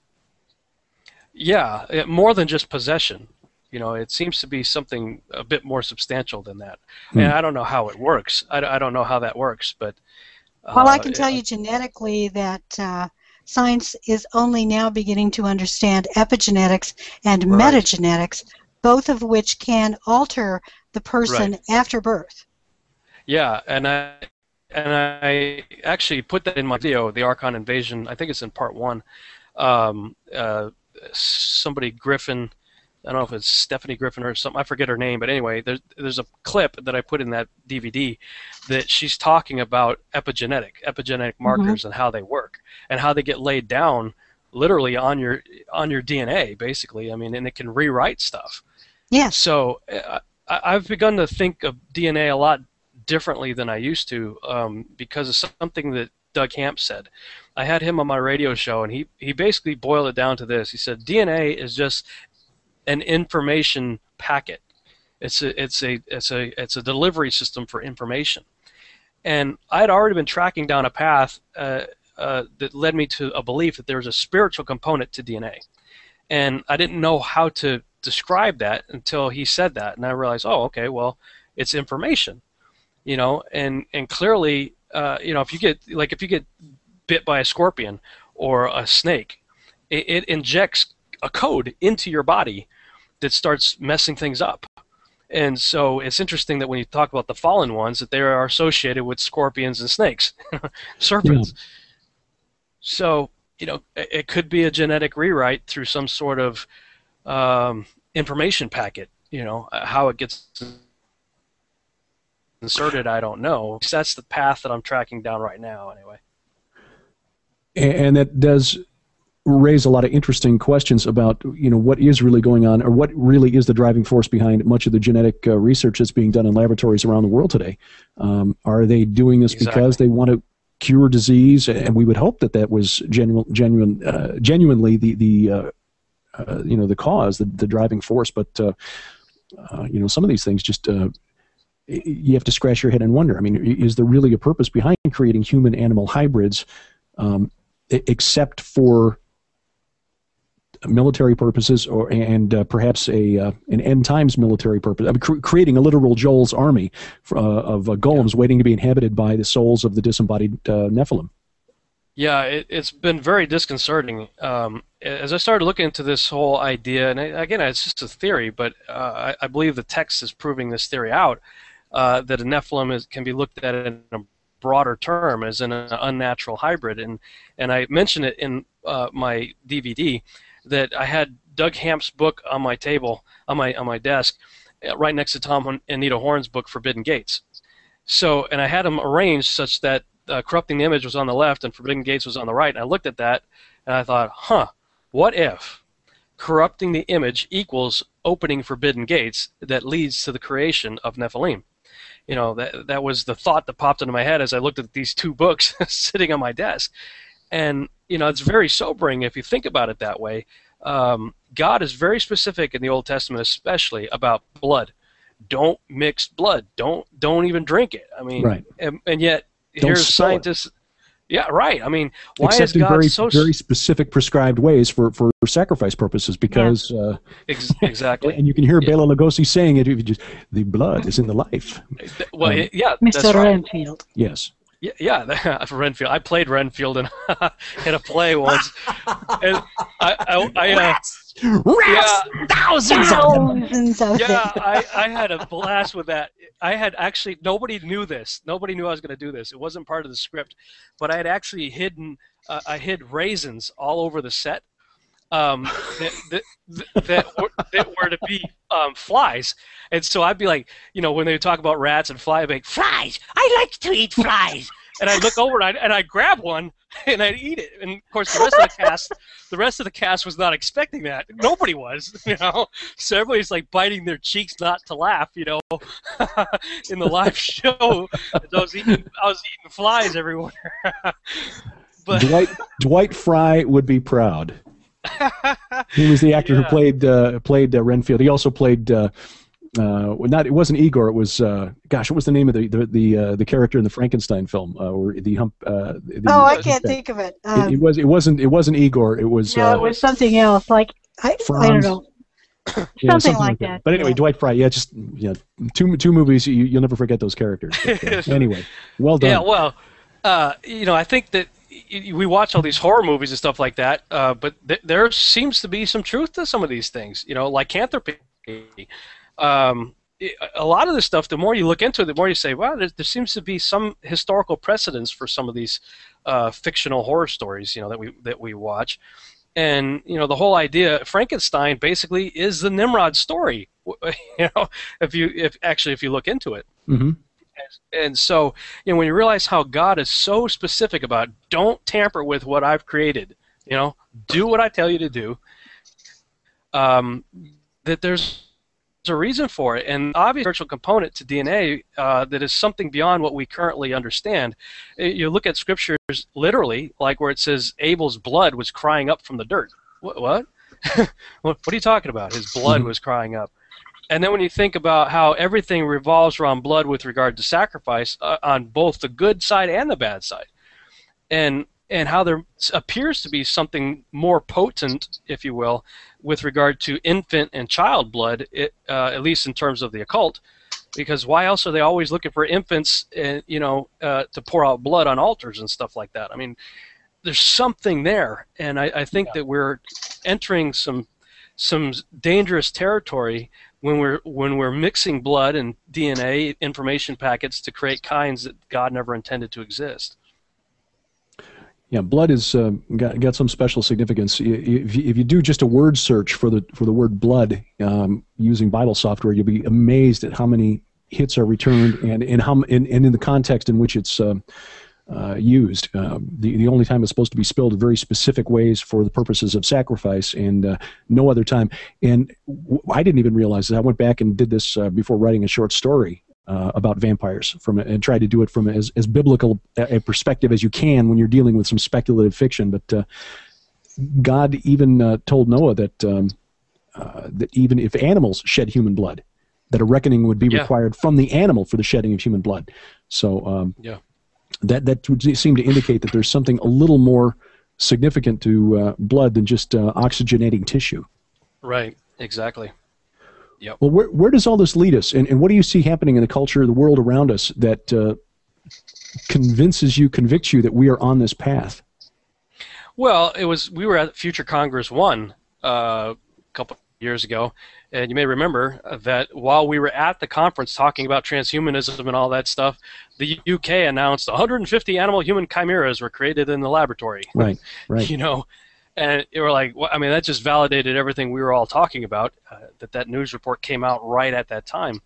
Yeah, more than just possession. You know, it seems to be something a bit more substantial than that. And I don't know how it works. I don't know how that works, but... well, I can tell you genetically that science is only now beginning to understand epigenetics and metagenetics, both of which can alter the person after birth. Yeah, and I actually put that in my video, the Archon Invasion. I think it's in part 1. Somebody Griffin, I don't know if it's Stephanie Griffin or something, I forget her name, but anyway, there's a clip that I put in that DVD that she's talking about epigenetic markers and how they work and how they get laid down literally on your DNA, basically. I mean, and it can rewrite stuff. Yeah. So I've begun to think of DNA a lot differently than I used to because of something that Doug Hamp said. I had him on my radio show, and he basically boiled it down to this. He said DNA is just an information packet. It's a delivery system for information. And I had already been tracking down a path that led me to a belief that there's a spiritual component to DNA. And I didn't know how to describe that until he said that, and I realized, oh, okay, well, it's information, and clearly, if you get bit by a scorpion or a snake, it injects a code into your body that starts messing things up. And so it's interesting that when you talk about the fallen ones, that they are associated with scorpions and snakes, serpents. Yeah. So, it could be a genetic rewrite through some sort of information packet. How it gets inserted, I don't know. That's the path that I'm tracking down right now, anyway. And that does raise a lot of interesting questions about what is really going on, or what really is the driving force behind much of the genetic research that's being done in laboratories around the world today. Are they doing this because they want to cure disease? And we would hope that was genuinely the cause, the driving force. But some of these things just you have to scratch your head and wonder. I mean, is there really a purpose behind creating human-animal hybrids, except for military purposes, and perhaps an end times military purpose? I mean, creating a literal Joel's army of golems waiting to be inhabited by the souls of the disembodied Nephilim. Yeah, it's been very disconcerting. As I started looking into this whole idea, and again, it's just a theory, but I believe the text is proving this theory out, that a Nephilim can be looked at in a broader term as an unnatural hybrid. And I mentioned it in my DVD, that I had Doug Hamp's book on my table, on my desk, right next to Tom and Anita Horn's book, Forbidden Gates. So, and I had them arranged such that Corrupting the Image was on the left and Forbidden Gates was on the right. And I looked at that and I thought, what if Corrupting the Image equals opening Forbidden Gates that leads to the creation of Nephilim? That was the thought that popped into my head as I looked at these two books sitting on my desk. And, it's very sobering if you think about it that way. God is very specific in the Old Testament, especially about blood. Don't mix blood. Don't even drink it. I mean, right. And yet here's scientists. Yeah, right. I mean, why Except is God very, so very specific prescribed ways for sacrifice purposes? Because exactly, and you can hear Bela Lugosi saying it. If you just, the blood is in the life. Well, Mr. Renfield. Yes. Yeah, Renfield. I played Renfield in a play once, and Rats, thousands of them. Yeah, I had a blast with that. I had actually, nobody knew this. Nobody knew I was going to do this. It wasn't part of the script, but I had actually I hid raisins all over the set. That were to be flies, and so I'd be like, when they talk about rats and flies, I'd be like, flies. I like to eat flies, and I'd look over and I'd grab one and I'd eat it. And of course, the rest of the cast was not expecting that. Nobody was, So everybody's like biting their cheeks not to laugh, in the live show. I was eating flies everywhere. But Dwight Fry would be proud. He was the actor who played Renfield. He also played it wasn't Igor. It was what was the name of the character in the Frankenstein film? Or the hump? I can't think of it. It wasn't Igor. It was. No, it was something else. Like I don't know. Something like that. But anyway, Dwight Fry. Yeah, just two movies. You'll never forget those characters. But, anyway, well done. Yeah, well, I think that we watch all these horror movies and stuff like that, but there seems to be some truth to some of these things. Lycanthropy. A lot of this stuff, the more you look into it, the more you say, well, there seems to be some historical precedence for some of these fictional horror stories, that we watch. And the whole idea, Frankenstein basically is the Nimrod story. If you look into it. Mm-hmm. And so, when you realize how God is so specific about, don't tamper with what I've created, do what I tell you to do, that there's a reason for it. And obvious spiritual component to DNA that is something beyond what we currently understand. You look at scriptures literally, like where it says Abel's blood was crying up from the dirt. What? What are you talking about? His blood was crying up. And then when you think about how everything revolves around blood with regard to sacrifice on both the good side and the bad side. And and how there appears to be something more potent, if you will, with regard to infant and child blood, at least in terms of the occult. Because why else are they always looking for infants, to pour out blood on altars and stuff like that? I mean, there's something there, and I think that we're entering some dangerous territory when we're mixing blood and DNA information packets to create kinds that God never intended to exist. Yeah, blood has got some special significance. If you do just a word search for the word blood using Bible software, you'll be amazed at how many hits are returned and in the context in which it's used. The only time it's supposed to be spilled in very specific ways for the purposes of sacrifice, and no other time. And I didn't even realize that. I went back and did this before writing a short story about vampires and tried to do it from as biblical a perspective as you can when you're dealing with some speculative fiction. But God even told Noah that even if animals shed human blood, that a reckoning would be required from the animal for the shedding of human blood. So that would seem to indicate that there's something a little more significant to blood than just oxygenating tissue. Right, exactly. Yep. Well, where does all this lead us, and what do you see happening in the culture, the world around us, that convicts you that we are on this path? Well, we were at Future Congress 1 a couple of years ago, and you may remember that while we were at the conference talking about transhumanism and all that stuff, the UK announced 150 animal-human chimeras were created in the laboratory. Right. And we were like, well, I mean, that just validated everything we were all talking about, that news report came out right at that time.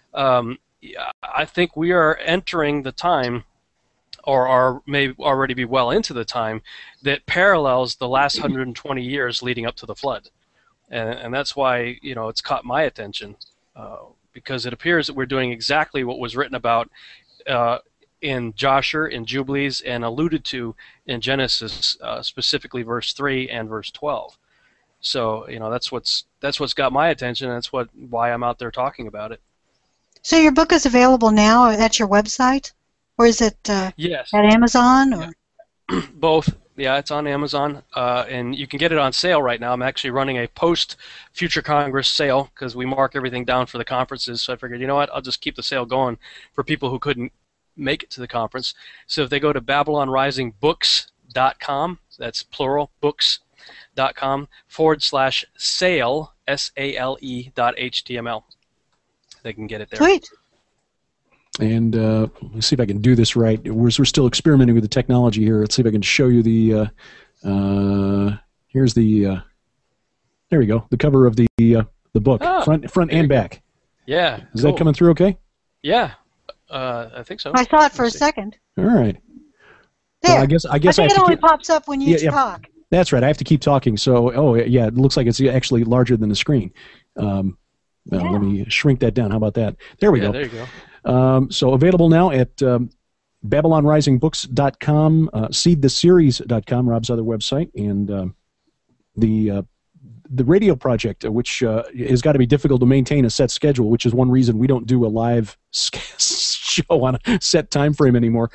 I think we are entering the time, or may already be well into the time, that parallels the last 120 years leading up to the flood. And that's why, it's caught my attention, because it appears that we're doing exactly what was written about in Joshua, in Jubilees, and alluded to in Genesis, specifically verse 3 and verse 12. So, that's what's got my attention, and that's why I'm out there talking about it. So your book is available now at your website, or is it yes. at Amazon? Or? Yeah. Both. Yeah, it's on Amazon, and you can get it on sale right now. I'm actually running a post-Future Congress sale because we mark everything down for the conferences, so I figured, you know what, I'll just keep the sale going for people who couldn't make it to the conference. So if they go to BabylonRisingBooks.com, that's plural, books.com, /sale, SALE.html, they can get it there. Sweet. And let's see if I can do this right. We're still experimenting with the technology here. Let's see if I can show you the. Here's the. There we go. The cover of the book, front and back. Yeah. Is that coming through okay? Yeah, I think so. I saw it for a second. All right. There. So I guess it only pops up when you talk. That's right. I have to keep talking. So, it looks like it's actually larger than the screen. Let me shrink that down. How about that? There we go. There you go. So available now at BabylonRisingBooks.com, SeedTheSeries.com, Rob's other website, and the radio project, which has got to be difficult to maintain a set schedule, which is one reason we don't do a live show on a set time frame anymore.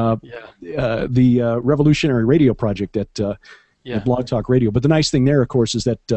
The Revolutionary Radio Project at Blog Talk Radio. But the nice thing there, of course, is that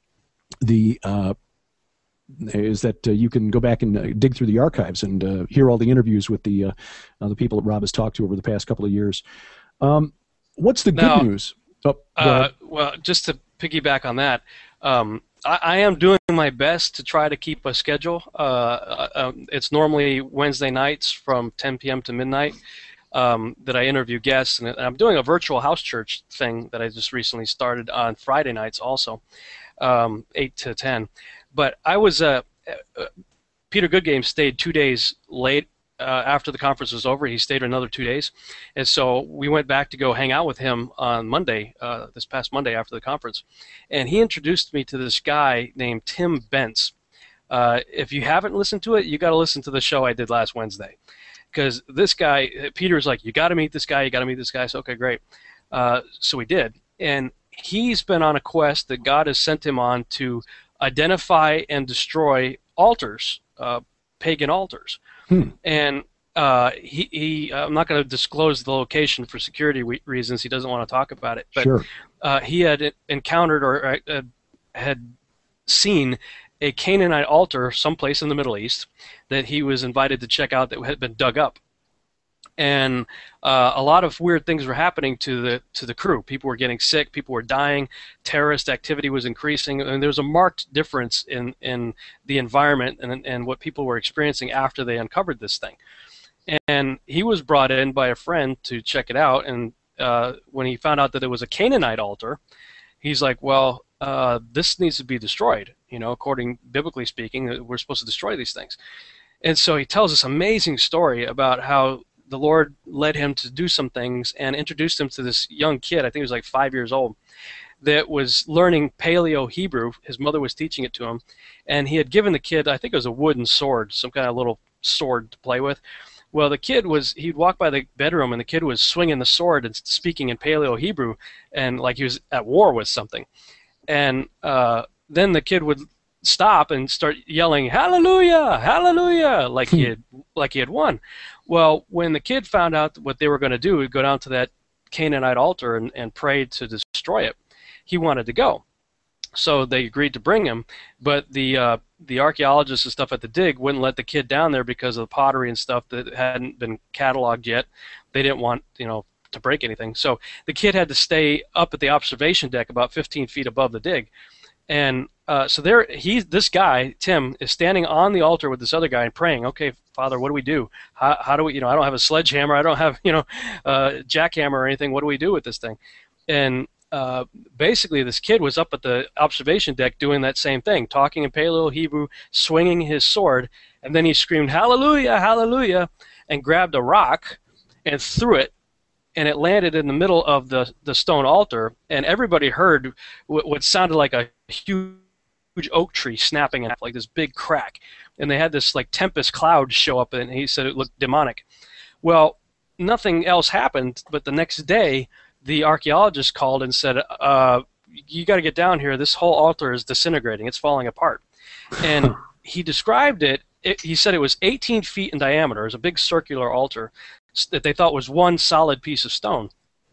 you can go back and dig through the archives and hear all the interviews with the people that Rob has talked to over the past couple of years. What's the good news? Well, just to piggyback on that, I am doing my best to try to keep a schedule. It's normally Wednesday nights from 10 p.m. to midnight that I interview guests, and I'm doing a virtual house church thing that I just recently started on Friday nights also, 8 to 10. But I was Peter Goodgame stayed 2 days late after the conference was over. He stayed another 2 days, and so we went back to go hang out with him on Monday, this past Monday after the conference, and he introduced me to this guy named Tim Bentz. If you haven't listened to it, you got to listen to the show I did last Wednesday, because this guy, Peter's like, you got to meet this guy. You got to meet this guy. So okay, great. So we did, and he's been on a quest that God has sent him on to identify and destroy altars, pagan altars. And I'm not going to disclose the location for security reasons. He doesn't want to talk about it. But Sure. He had encountered or had seen a Canaanite altar someplace in the Middle East that he was invited to check out that had been dug up. And a lot of weird things were happening to the crew. People were getting sick. People were dying. Terrorist activity was increasing, and there was a marked difference in the environment and what people were experiencing after they uncovered this thing. And he was brought in by a friend to check it out. And when he found out that it was a Canaanite altar, he's like, "Well, this needs to be destroyed. You know, according biblically speaking, we're supposed to destroy these things." And so he tells this amazing story about how the Lord led him to do some things and introduced him to this young kid, I think he was like 5 years old, that was learning Paleo Hebrew. His mother was teaching it to him, and he had given the kid, I think it was a wooden sword, some kind of little sword to play with. Well, the kid he'd walk by the bedroom, and the kid was swinging the sword and speaking in Paleo Hebrew, and like he was at war with something. And then the kid would stop and start yelling, "Hallelujah, hallelujah," like he had won. Well, when the kid found out what they were going to do, he'd go down to that Canaanite altar and pray to destroy it. He wanted to go. So they agreed to bring him, but the archaeologists and stuff at the dig wouldn't let the kid down there because of the pottery and stuff that hadn't been cataloged yet. They didn't want, to break anything. So the kid had to stay up at the observation deck about 15 feet above the dig. And so this guy, Tim, is standing on the altar with this other guy and praying, "Okay, Father, what do we do? How do we, I don't have a sledgehammer, I don't have, a jackhammer or anything. What do we do with this thing?" And basically this kid was up at the observation deck doing that same thing, talking in Paleo Hebrew, swinging his sword, and then he screamed, "Hallelujah, hallelujah," and grabbed a rock and threw it, and it landed in the middle of the stone altar, and everybody heard what sounded like a huge oak tree snapping in half, like this big crack. And they had this like tempest cloud show up, and he said it looked demonic. Well, nothing else happened, but the next day, the archaeologist called and said, "You got to get down here. This whole altar is disintegrating. It's falling apart." And he described it. He said it was 18 feet in diameter. It was a big circular altar that they thought was one solid piece of stone.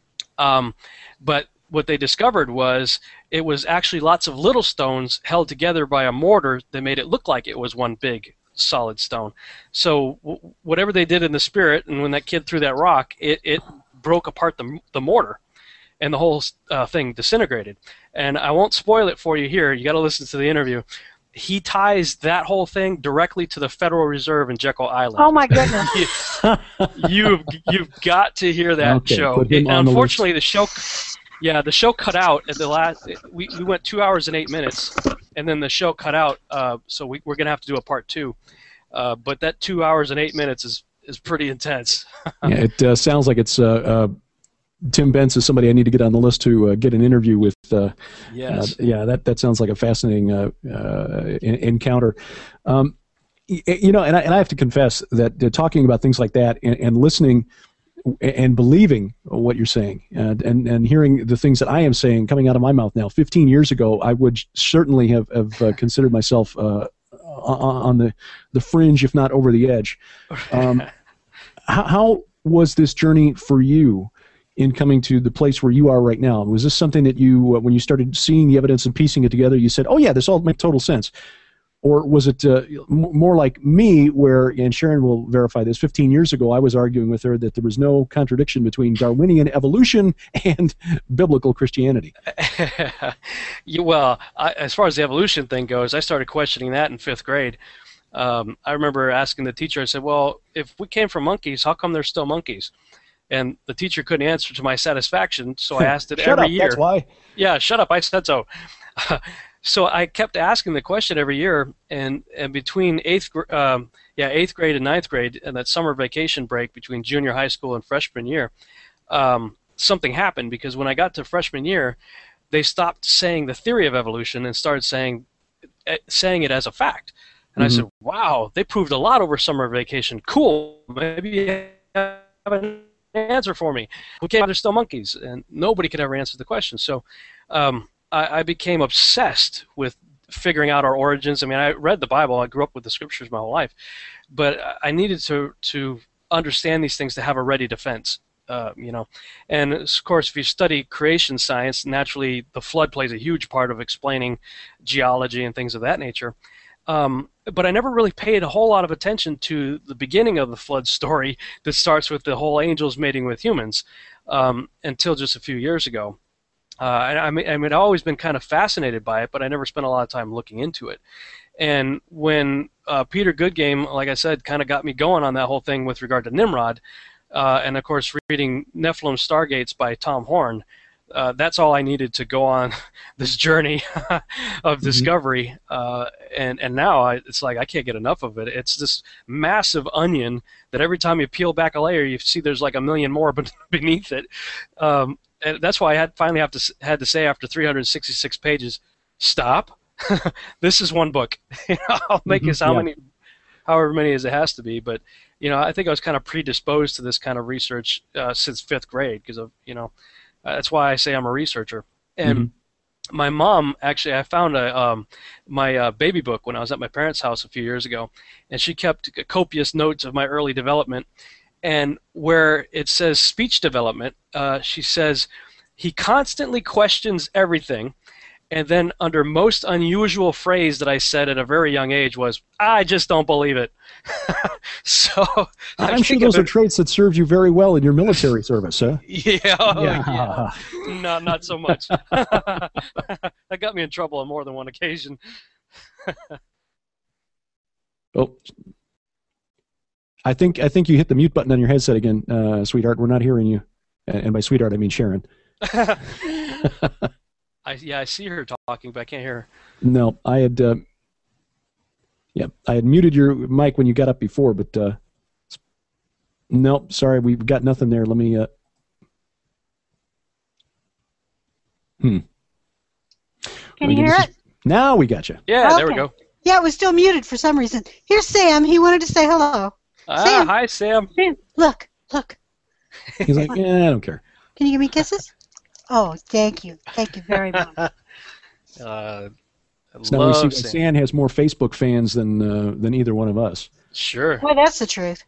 But what they discovered was it was actually lots of little stones held together by a mortar that made it look like it was one big solid stone. So whatever they did in the spirit, and when that kid threw that rock, it broke apart the mortar, and the whole thing disintegrated. And I won't spoil it for you here. You got to listen to the interview. He ties that whole thing directly to the Federal Reserve in Jekyll Island. Oh my goodness! You've got to hear that show. Unfortunately, the show cut out at the last. We went 2 hours and 8 minutes, and then the show cut out. So we're gonna have to do a part 2. But that 2 hours and 8 minutes is pretty intense. Yeah, it sounds like it's Tim Bence is somebody I need to get on the list to get an interview with. Yes. That sounds like a fascinating encounter. And I have to confess that talking about things like that and listening and believing what you're saying and hearing the things that I am saying coming out of my mouth now. 15 years ago, I would certainly have considered myself on the fringe, if not over the edge. How was this journey for you in coming to the place where you are right now? Was this something that you, when you started seeing the evidence and piecing it together, you said, "Oh yeah, this all makes total sense"? Or was it more like me, where, and Sharon will verify this, 15 years ago I was arguing with her that there was no contradiction between Darwinian evolution and biblical Christianity? Well, as far as the evolution thing goes, I started questioning that in 5th grade. I remember asking the teacher, I said, "Well, if we came from monkeys, how come they're still monkeys?" And the teacher couldn't answer to my satisfaction, so I asked it every year. That's why. Yeah, shut up, I said so. So I kept asking the question every year, and between 8th grade and 9th grade, and that summer vacation break between junior high school and freshman year, something happened, because when I got to freshman year, they stopped saying the theory of evolution and started saying it as a fact. And I said, "Wow, they proved a lot over summer vacation. Cool, maybe you have an answer for me. Who came out they're still monkeys?" And nobody could ever answer the question. So I became obsessed with figuring out our origins. I mean, I read the Bible. I grew up with the scriptures my whole life. But I needed to understand these things to have a ready defense. And of course, if you study creation science, naturally the flood plays a huge part of explaining geology and things of that nature. But I never really paid a whole lot of attention to the beginning of the flood story that starts with the whole angels mating with humans until just a few years ago. I mean, I'd always been kind of fascinated by it, but I never spent a lot of time looking into it. And when Peter Goodgame, like I said, kind of got me going on that whole thing with regard to Nimrod, and of course reading Nephilim Stargates by Tom Horn, that's all I needed to go on this journey of discovery. And now it's like I can't get enough of it. It's this massive onion that every time you peel back a layer, you see there's like a million more beneath it. And that's why I finally had to say after 366 pages, stop. This is one book. I'll make it however many as it has to be. But I think I was kind of predisposed to this kind of research since 5th grade because of that's why I say I'm a researcher. And my mom, actually, I found my baby book when I was at my parents' house a few years ago, and she kept copious notes of my early development. And where it says speech development, she says, he constantly questions everything. And then under most unusual phrase that I said at a very young age was, I just don't believe it. So I'm sure those are traits that served you very well in your military service, huh? Yeah. No, not so much. That got me in trouble on more than one occasion. Oh. I think you hit the mute button on your headset again, sweetheart. We're not hearing you. And by sweetheart, I mean Sharon. I see her talking, but I can't hear her. No, I had muted your mic when you got up before, but nope, sorry, we've got nothing there. Let me Can you hear it? Now we got you. Yeah, okay. There we go. Yeah, it was still muted for some reason. Here's Sam. He wanted to say hello. Sam. Hi, Sam. Sam, look. He's like, yeah, I don't care. Can you give me kisses? Oh, thank you. Thank you very much. So now we see that Sam has more Facebook fans than either one of us. Sure. Well, that's the truth.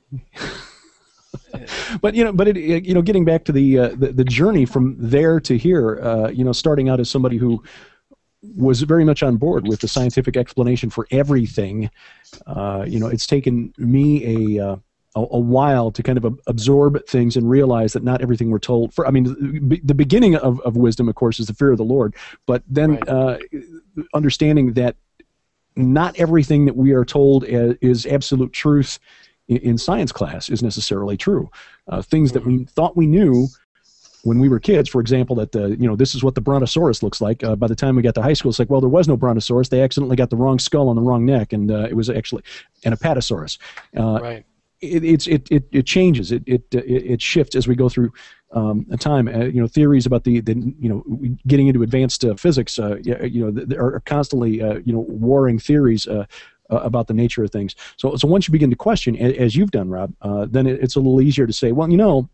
But getting back to the journey from there to here, starting out as somebody who was very much on board with the scientific explanation for everything. It's taken me a while to kind of absorb things and realize that not everything we're told. The beginning of wisdom, of course, is the fear of the Lord. But then understanding that not everything that we are told is absolute truth in science class is necessarily true. Things that we thought we knew when we were kids, for example, that this is what the Brontosaurus looks like. By the time we got to high school, it's like, well, there was no Brontosaurus. They accidentally got the wrong skull on the wrong neck, and it was actually an Apatosaurus. Right. It changes. It shifts as we go through time. Theories about the getting into advanced physics. There are constantly warring theories about the nature of things. So once you begin to question, as you've done, Rob, then it's a little easier to say, well,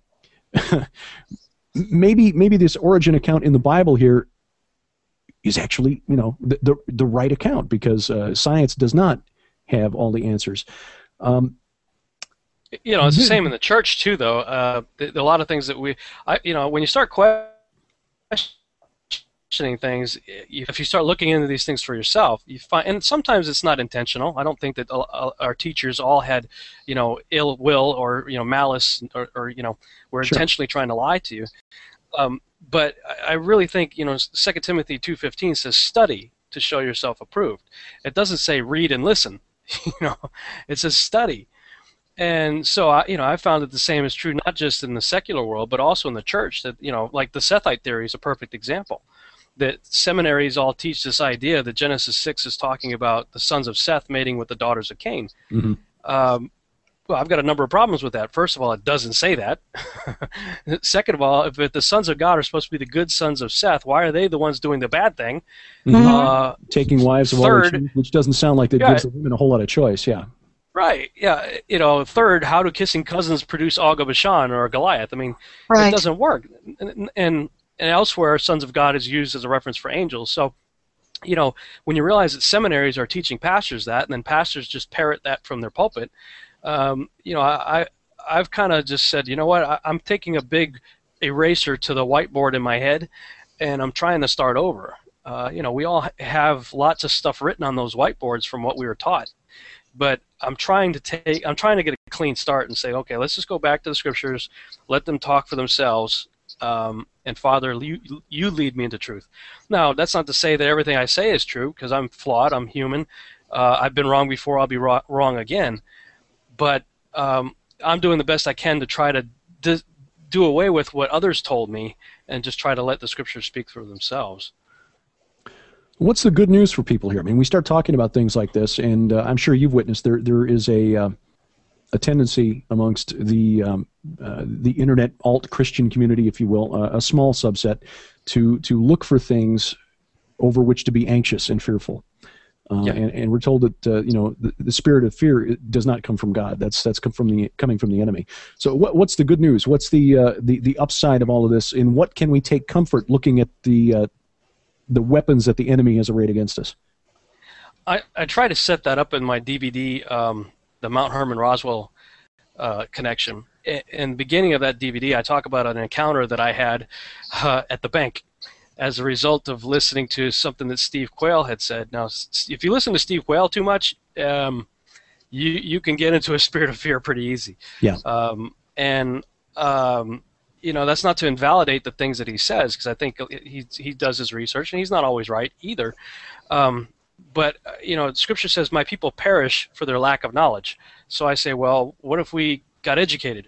maybe this origin account in the Bible here is actually the right account, because science does not have all the answers. It's the same in the church too, though. A lot of things that when you start questioning things, if you start looking into these things for yourself, you find, and sometimes it's not intentional. I don't think that our teachers all had, ill will or malice or were intentionally trying to lie to you. But I really think 2 Timothy 2:15 says study to show yourself approved. It doesn't say read and listen. It says study. And so, I found that the same is true not just in the secular world, but also in the church. That like the Sethite theory is a perfect example. That seminaries all teach this idea that Genesis 6 is talking about the sons of Seth mating with the daughters of Cain. Mm-hmm. Well, I've got a number of problems with that. First of all, it doesn't say that. Second of all, if the sons of God are supposed to be the good sons of Seth, why are they the ones doing the bad thing? Mm-hmm. Taking wives of all, which doesn't sound like that gives the women a whole lot of choice. Yeah. Right. Yeah. Third, how do kissing cousins produce Og of Bashan or Goliath? I mean, It doesn't work. And elsewhere, sons of God is used as a reference for angels. So, when you realize that seminaries are teaching pastors that, and then pastors just parrot that from their pulpit, I I've kind of just said, you know what, I'm taking a big eraser to the whiteboard in my head, and I'm trying to start over. We all have lots of stuff written on those whiteboards from what we were taught, but I'm trying to get a clean start and say, okay, let's just go back to the scriptures, let them talk for themselves, and Father, you lead me into truth. Now, that's not to say that everything I say is true, because I'm flawed, I'm human, I've been wrong before, I'll be wrong again, but I'm doing the best I can to try to do away with what others told me and just try to let the scriptures speak for themselves. What's the good news for people here? I mean, we start talking about things like this, and I'm sure you've witnessed there is a tendency amongst the internet alt-Christian community, if you will, a small subset, to look for things over which to be anxious and fearful. And we're told that the spirit of fear does not come from God. That's coming from the enemy. So what's the good news? What's the upside of all of this? In what can we take comfort looking at the weapons that the enemy has arrayed against us? I try to set that up in my DVD, the Mount Herman Roswell connection. In the beginning of that DVD, I talk about an encounter that I had at the bank as a result of listening to something that Steve Quayle had said. Now, if you listen to Steve Quayle too much, you can get into a spirit of fear pretty easy. Yeah. That's not to invalidate the things that he says, because I think he does his research, and he's not always right either. But Scripture says, my people perish for their lack of knowledge. So I say, well, what if we got educated?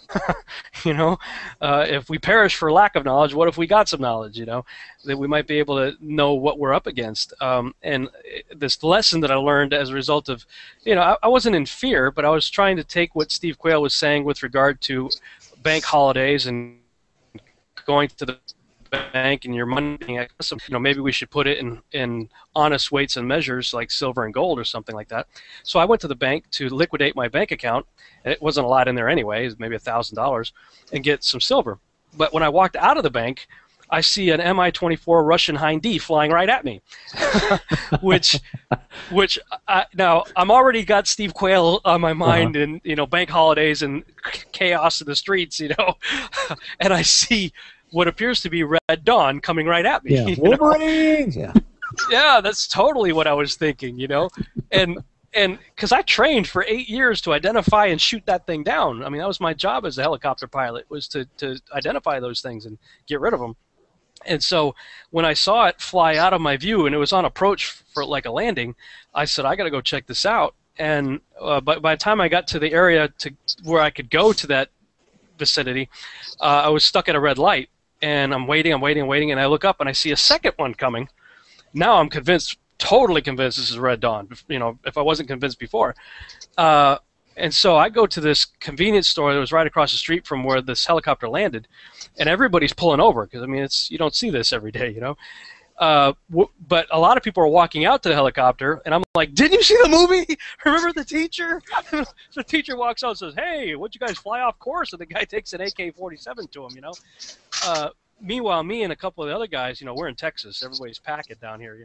If we perish for lack of knowledge, what if we got some knowledge, that we might be able to know what we're up against. And this lesson that I learned as a result of, I wasn't in fear, but I was trying to take what Steve Quayle was saying with regard to bank holidays and going to the bank and your money, maybe we should put it in honest weights and measures like silver and gold or something like that. So I went to the bank to liquidate my bank account, and it wasn't a lot in there anyway, it was maybe $1,000, and get some silver. But when I walked out of the bank, I see an Mi-24 Russian Hind D flying right at me, which now I'm already got Steve Quayle on my mind, and bank holidays and chaos in the streets, and I see what appears to be Red Dawn coming right at me. Yeah, Wolverine. Yeah, that's totally what I was thinking, and because I trained for 8 years to identify and shoot that thing down. I mean, that was my job as a helicopter pilot, was to identify those things and get rid of them. And so when I saw it fly out of my view and it was on approach for like a landing, I said, I got to go check this out. And by the time I got to the area where I could go to that vicinity, I was stuck at a red light. And I'm waiting, and I look up and I see a second one coming. Now I'm convinced, totally convinced this is Red Dawn, if I wasn't convinced before. And so I go to this convenience store that was right across the street from where this helicopter landed, and everybody's pulling over because, you don't see this every day, But a lot of people are walking out to the helicopter, and I'm like, didn't you see the movie? Remember the teacher? The teacher walks out and says, hey, what'd you guys fly off course? And the guy takes an AK-47 to him, Meanwhile, me and a couple of the other guys, we're in Texas. Everybody's packing down here,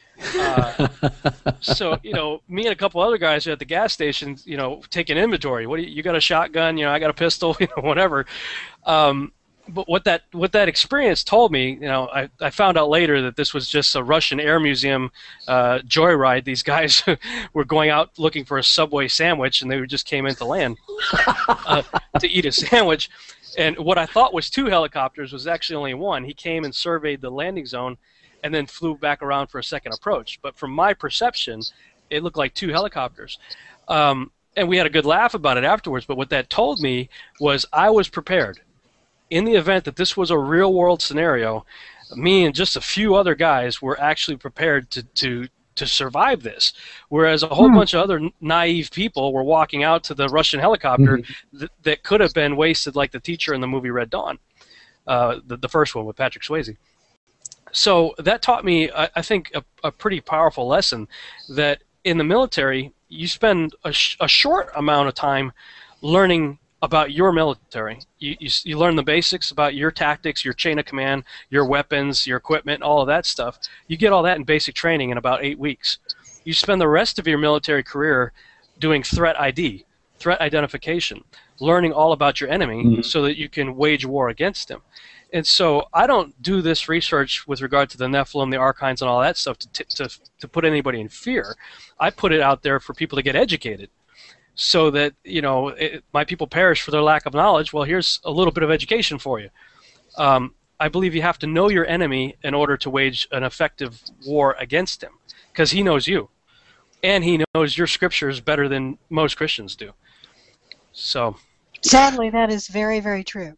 So, me and a couple other guys are at the gas station, taking inventory. You got a shotgun? I got a pistol, whatever. But what that experience told me, I found out later that this was just a Russian Air Museum joyride. These guys were going out looking for a Subway sandwich, and they just came into land to eat a sandwich. And what I thought was 2 helicopters was actually only 1. He came and surveyed the landing zone and then flew back around for a second approach. But from my perception, it looked like 2 helicopters. And we had a good laugh about it afterwards, but what that told me was I was prepared. In the event that this was a real-world scenario, me and just a few other guys were actually prepared to survive this, whereas a whole bunch of other naive people were walking out to the Russian helicopter that could have been wasted like the teacher in the movie Red Dawn, the first one with Patrick Swayze. So that taught me, I think, a pretty powerful lesson that in the military, you spend a short amount of time learning about your military. You learn the basics about your tactics, your chain of command, your weapons, your equipment, all of that stuff. You get all that in basic training in about 8 weeks. You spend the rest of your military career doing threat ID, threat identification. learning all about your enemy so that you can wage war against him. And so I don't do this research with regard to the Nephilim, the Archons, and all that stuff to put anybody in fear. I put it out there for people to get educated so that, my people perish for their lack of knowledge. Well, here's a little bit of education for you. I believe you have to know your enemy in order to wage an effective war against him, because he knows you. And he knows your scriptures better than most Christians do. So, sadly, that is very, very true.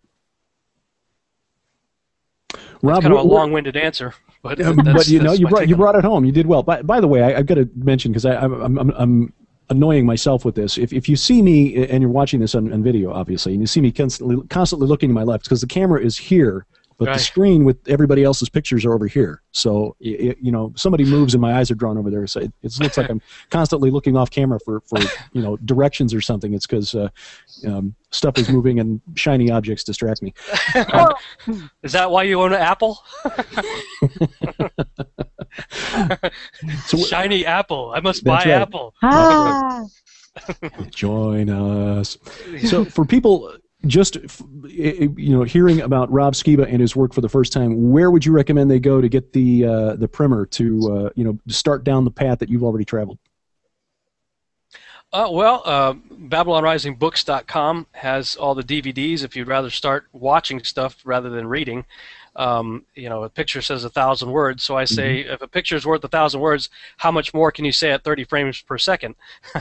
Rob, kind of a long-winded answer, but you brought it home. You did well. By the way, I've got to mention, because I'm annoying myself with this. If you see me, and you're watching this on video, obviously, and you see me constantly looking to my left, because the camera is here, but the screen with everybody else's pictures are over here. So somebody moves and my eyes are drawn over there. So it looks like I'm constantly looking off camera for directions or something. It's because stuff is moving and shiny objects distract me. Is that why you own an Apple? Shiny Apple. I must buy Apple. Join us. So for people just hearing about Rob Skiba and his work for the first time, where would you recommend they go to get the primer to start down the path that you've already traveled? BabylonRisingBooks.com has all the DVDs if you'd rather start watching stuff rather than reading. A picture says 1,000 words, so I say if a picture is worth 1,000 words, how much more can you say at 30 frames per second?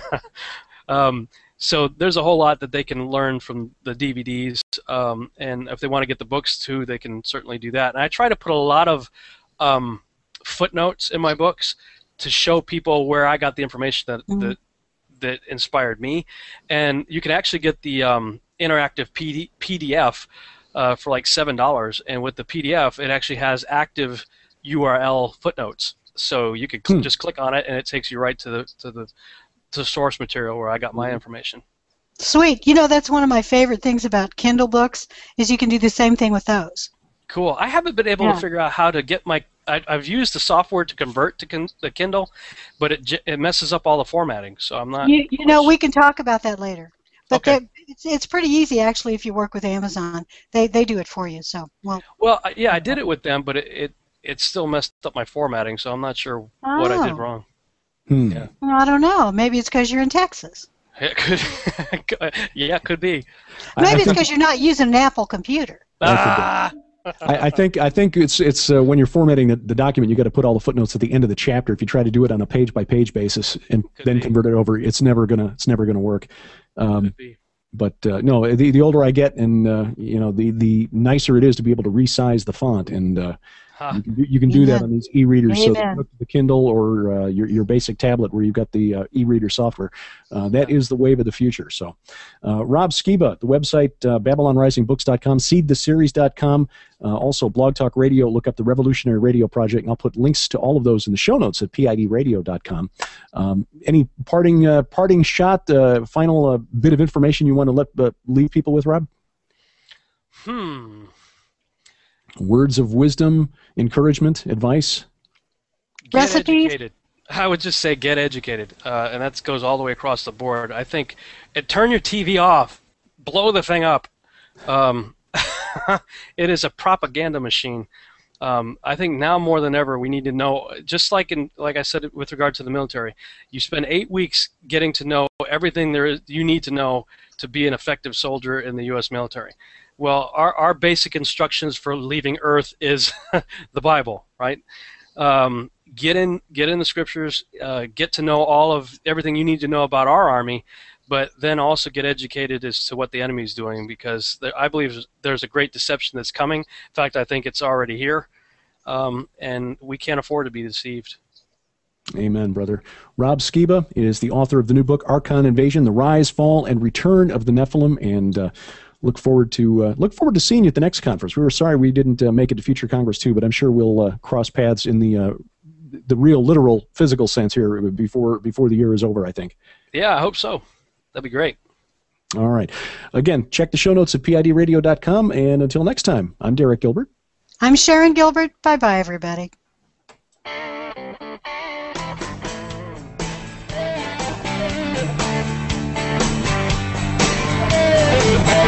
So there's a whole lot that they can learn from the DVDs, and if they want to get the books too, they can certainly do that. And I try to put a lot of footnotes in my books to show people where I got the information that inspired me. And you can actually get the interactive PDF for like $7, and with the PDF, it actually has active URL footnotes. So you could just click on it, and it takes you right to the source material where I got my information. Sweet. That's one of my favorite things about Kindle books is you can do the same thing with those. Cool. I haven't been able to figure out how to get I've used the software to convert to the Kindle, but it messes up all the formatting, so I'm not... we can talk about that later. But okay. It's pretty easy, actually, if you work with Amazon. They do it for you, so... Well, I did it with them, but it still messed up my formatting, so I'm not sure what I did wrong. Yeah. Well, I don't know. Maybe it's because you're in Texas. It could. Yeah, it could be. Maybe it's because you're not using an Apple computer. I think it's when you're formatting the document, you got to put all the footnotes at the end of the chapter. If you try to do it on a page by page basis and then convert it over, it's never gonna work. But no, the older I get, and the nicer it is to be able to resize the font, and you can do that on these e-readers. So the Kindle or your basic tablet where you've got the e-reader software. That is the wave of the future. So Rob Skiba, the website, BabylonRisingBooks.com, SeedTheSeries.com, also Blog Talk Radio. Look up the Revolutionary Radio Project, and I'll put links to all of those in the show notes at PIDRadio.com. Any parting shot, final bit of information you want to leave people with, Rob? Words of wisdom, encouragement, advice? Get educated. I would just say get educated, and that goes all the way across the board. I think turn your TV off, blow the thing up. It is a propaganda machine. I think now more than ever we need to know, just like I said with regard to the military, you spend 8 weeks getting to know everything there is you need to know to be an effective soldier in the U.S. military. Well, our basic instructions for leaving Earth is the Bible, right? Get in the scriptures, get to know everything you need to know about our army, but then also get educated as to what the enemy is doing, because I believe there's a great deception that's coming. In fact, I think it's already here, and we can't afford to be deceived. Amen, brother. Rob Skiba is the author of the new book, Archon Invasion, The Rise, Fall, and Return of the Nephilim, and look forward to seeing you at the next conference. We were sorry we didn't make it to Future Congress 2, but I'm sure we'll cross paths in the real, literal, physical sense here before the year is over, I think. Yeah, I hope so. That'd be great. All right. Again, check the show notes at PIDRadio.com, and until next time, I'm Derek Gilbert. I'm Sharon Gilbert. Bye-bye, everybody.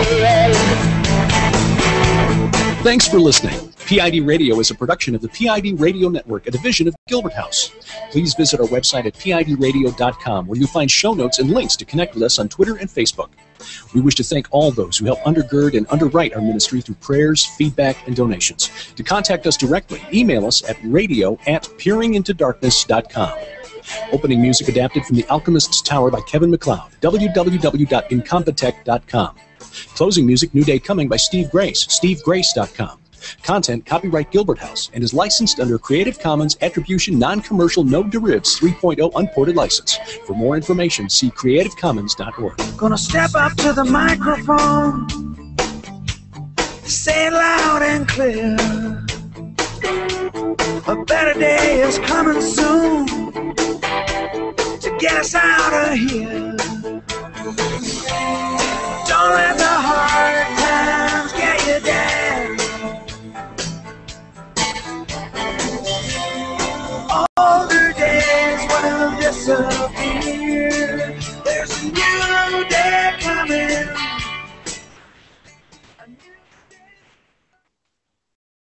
Thanks for listening. PID Radio is a production of the PID Radio Network, a division of Gilbert House. Please visit our website at pidradio.com, where you'll find show notes and links to connect with us on Twitter and Facebook. We wish to thank all those who help undergird and underwrite our ministry through prayers, feedback, and donations. To contact us directly, email us at radio@peeringintodarkness.com. Opening music adapted from The Alchemist's Tower by Kevin MacLeod, www.incompetech.com. Closing music, New Day Coming by Steve Grace, stevegrace.com. Content copyright Gilbert House and is licensed under Creative Commons Attribution Non-Commercial No Derivatives 3.0 Unported License. For more information, see creativecommons.org. Gonna step up to the microphone, say it loud and clear. A better day is coming soon to get us out of here.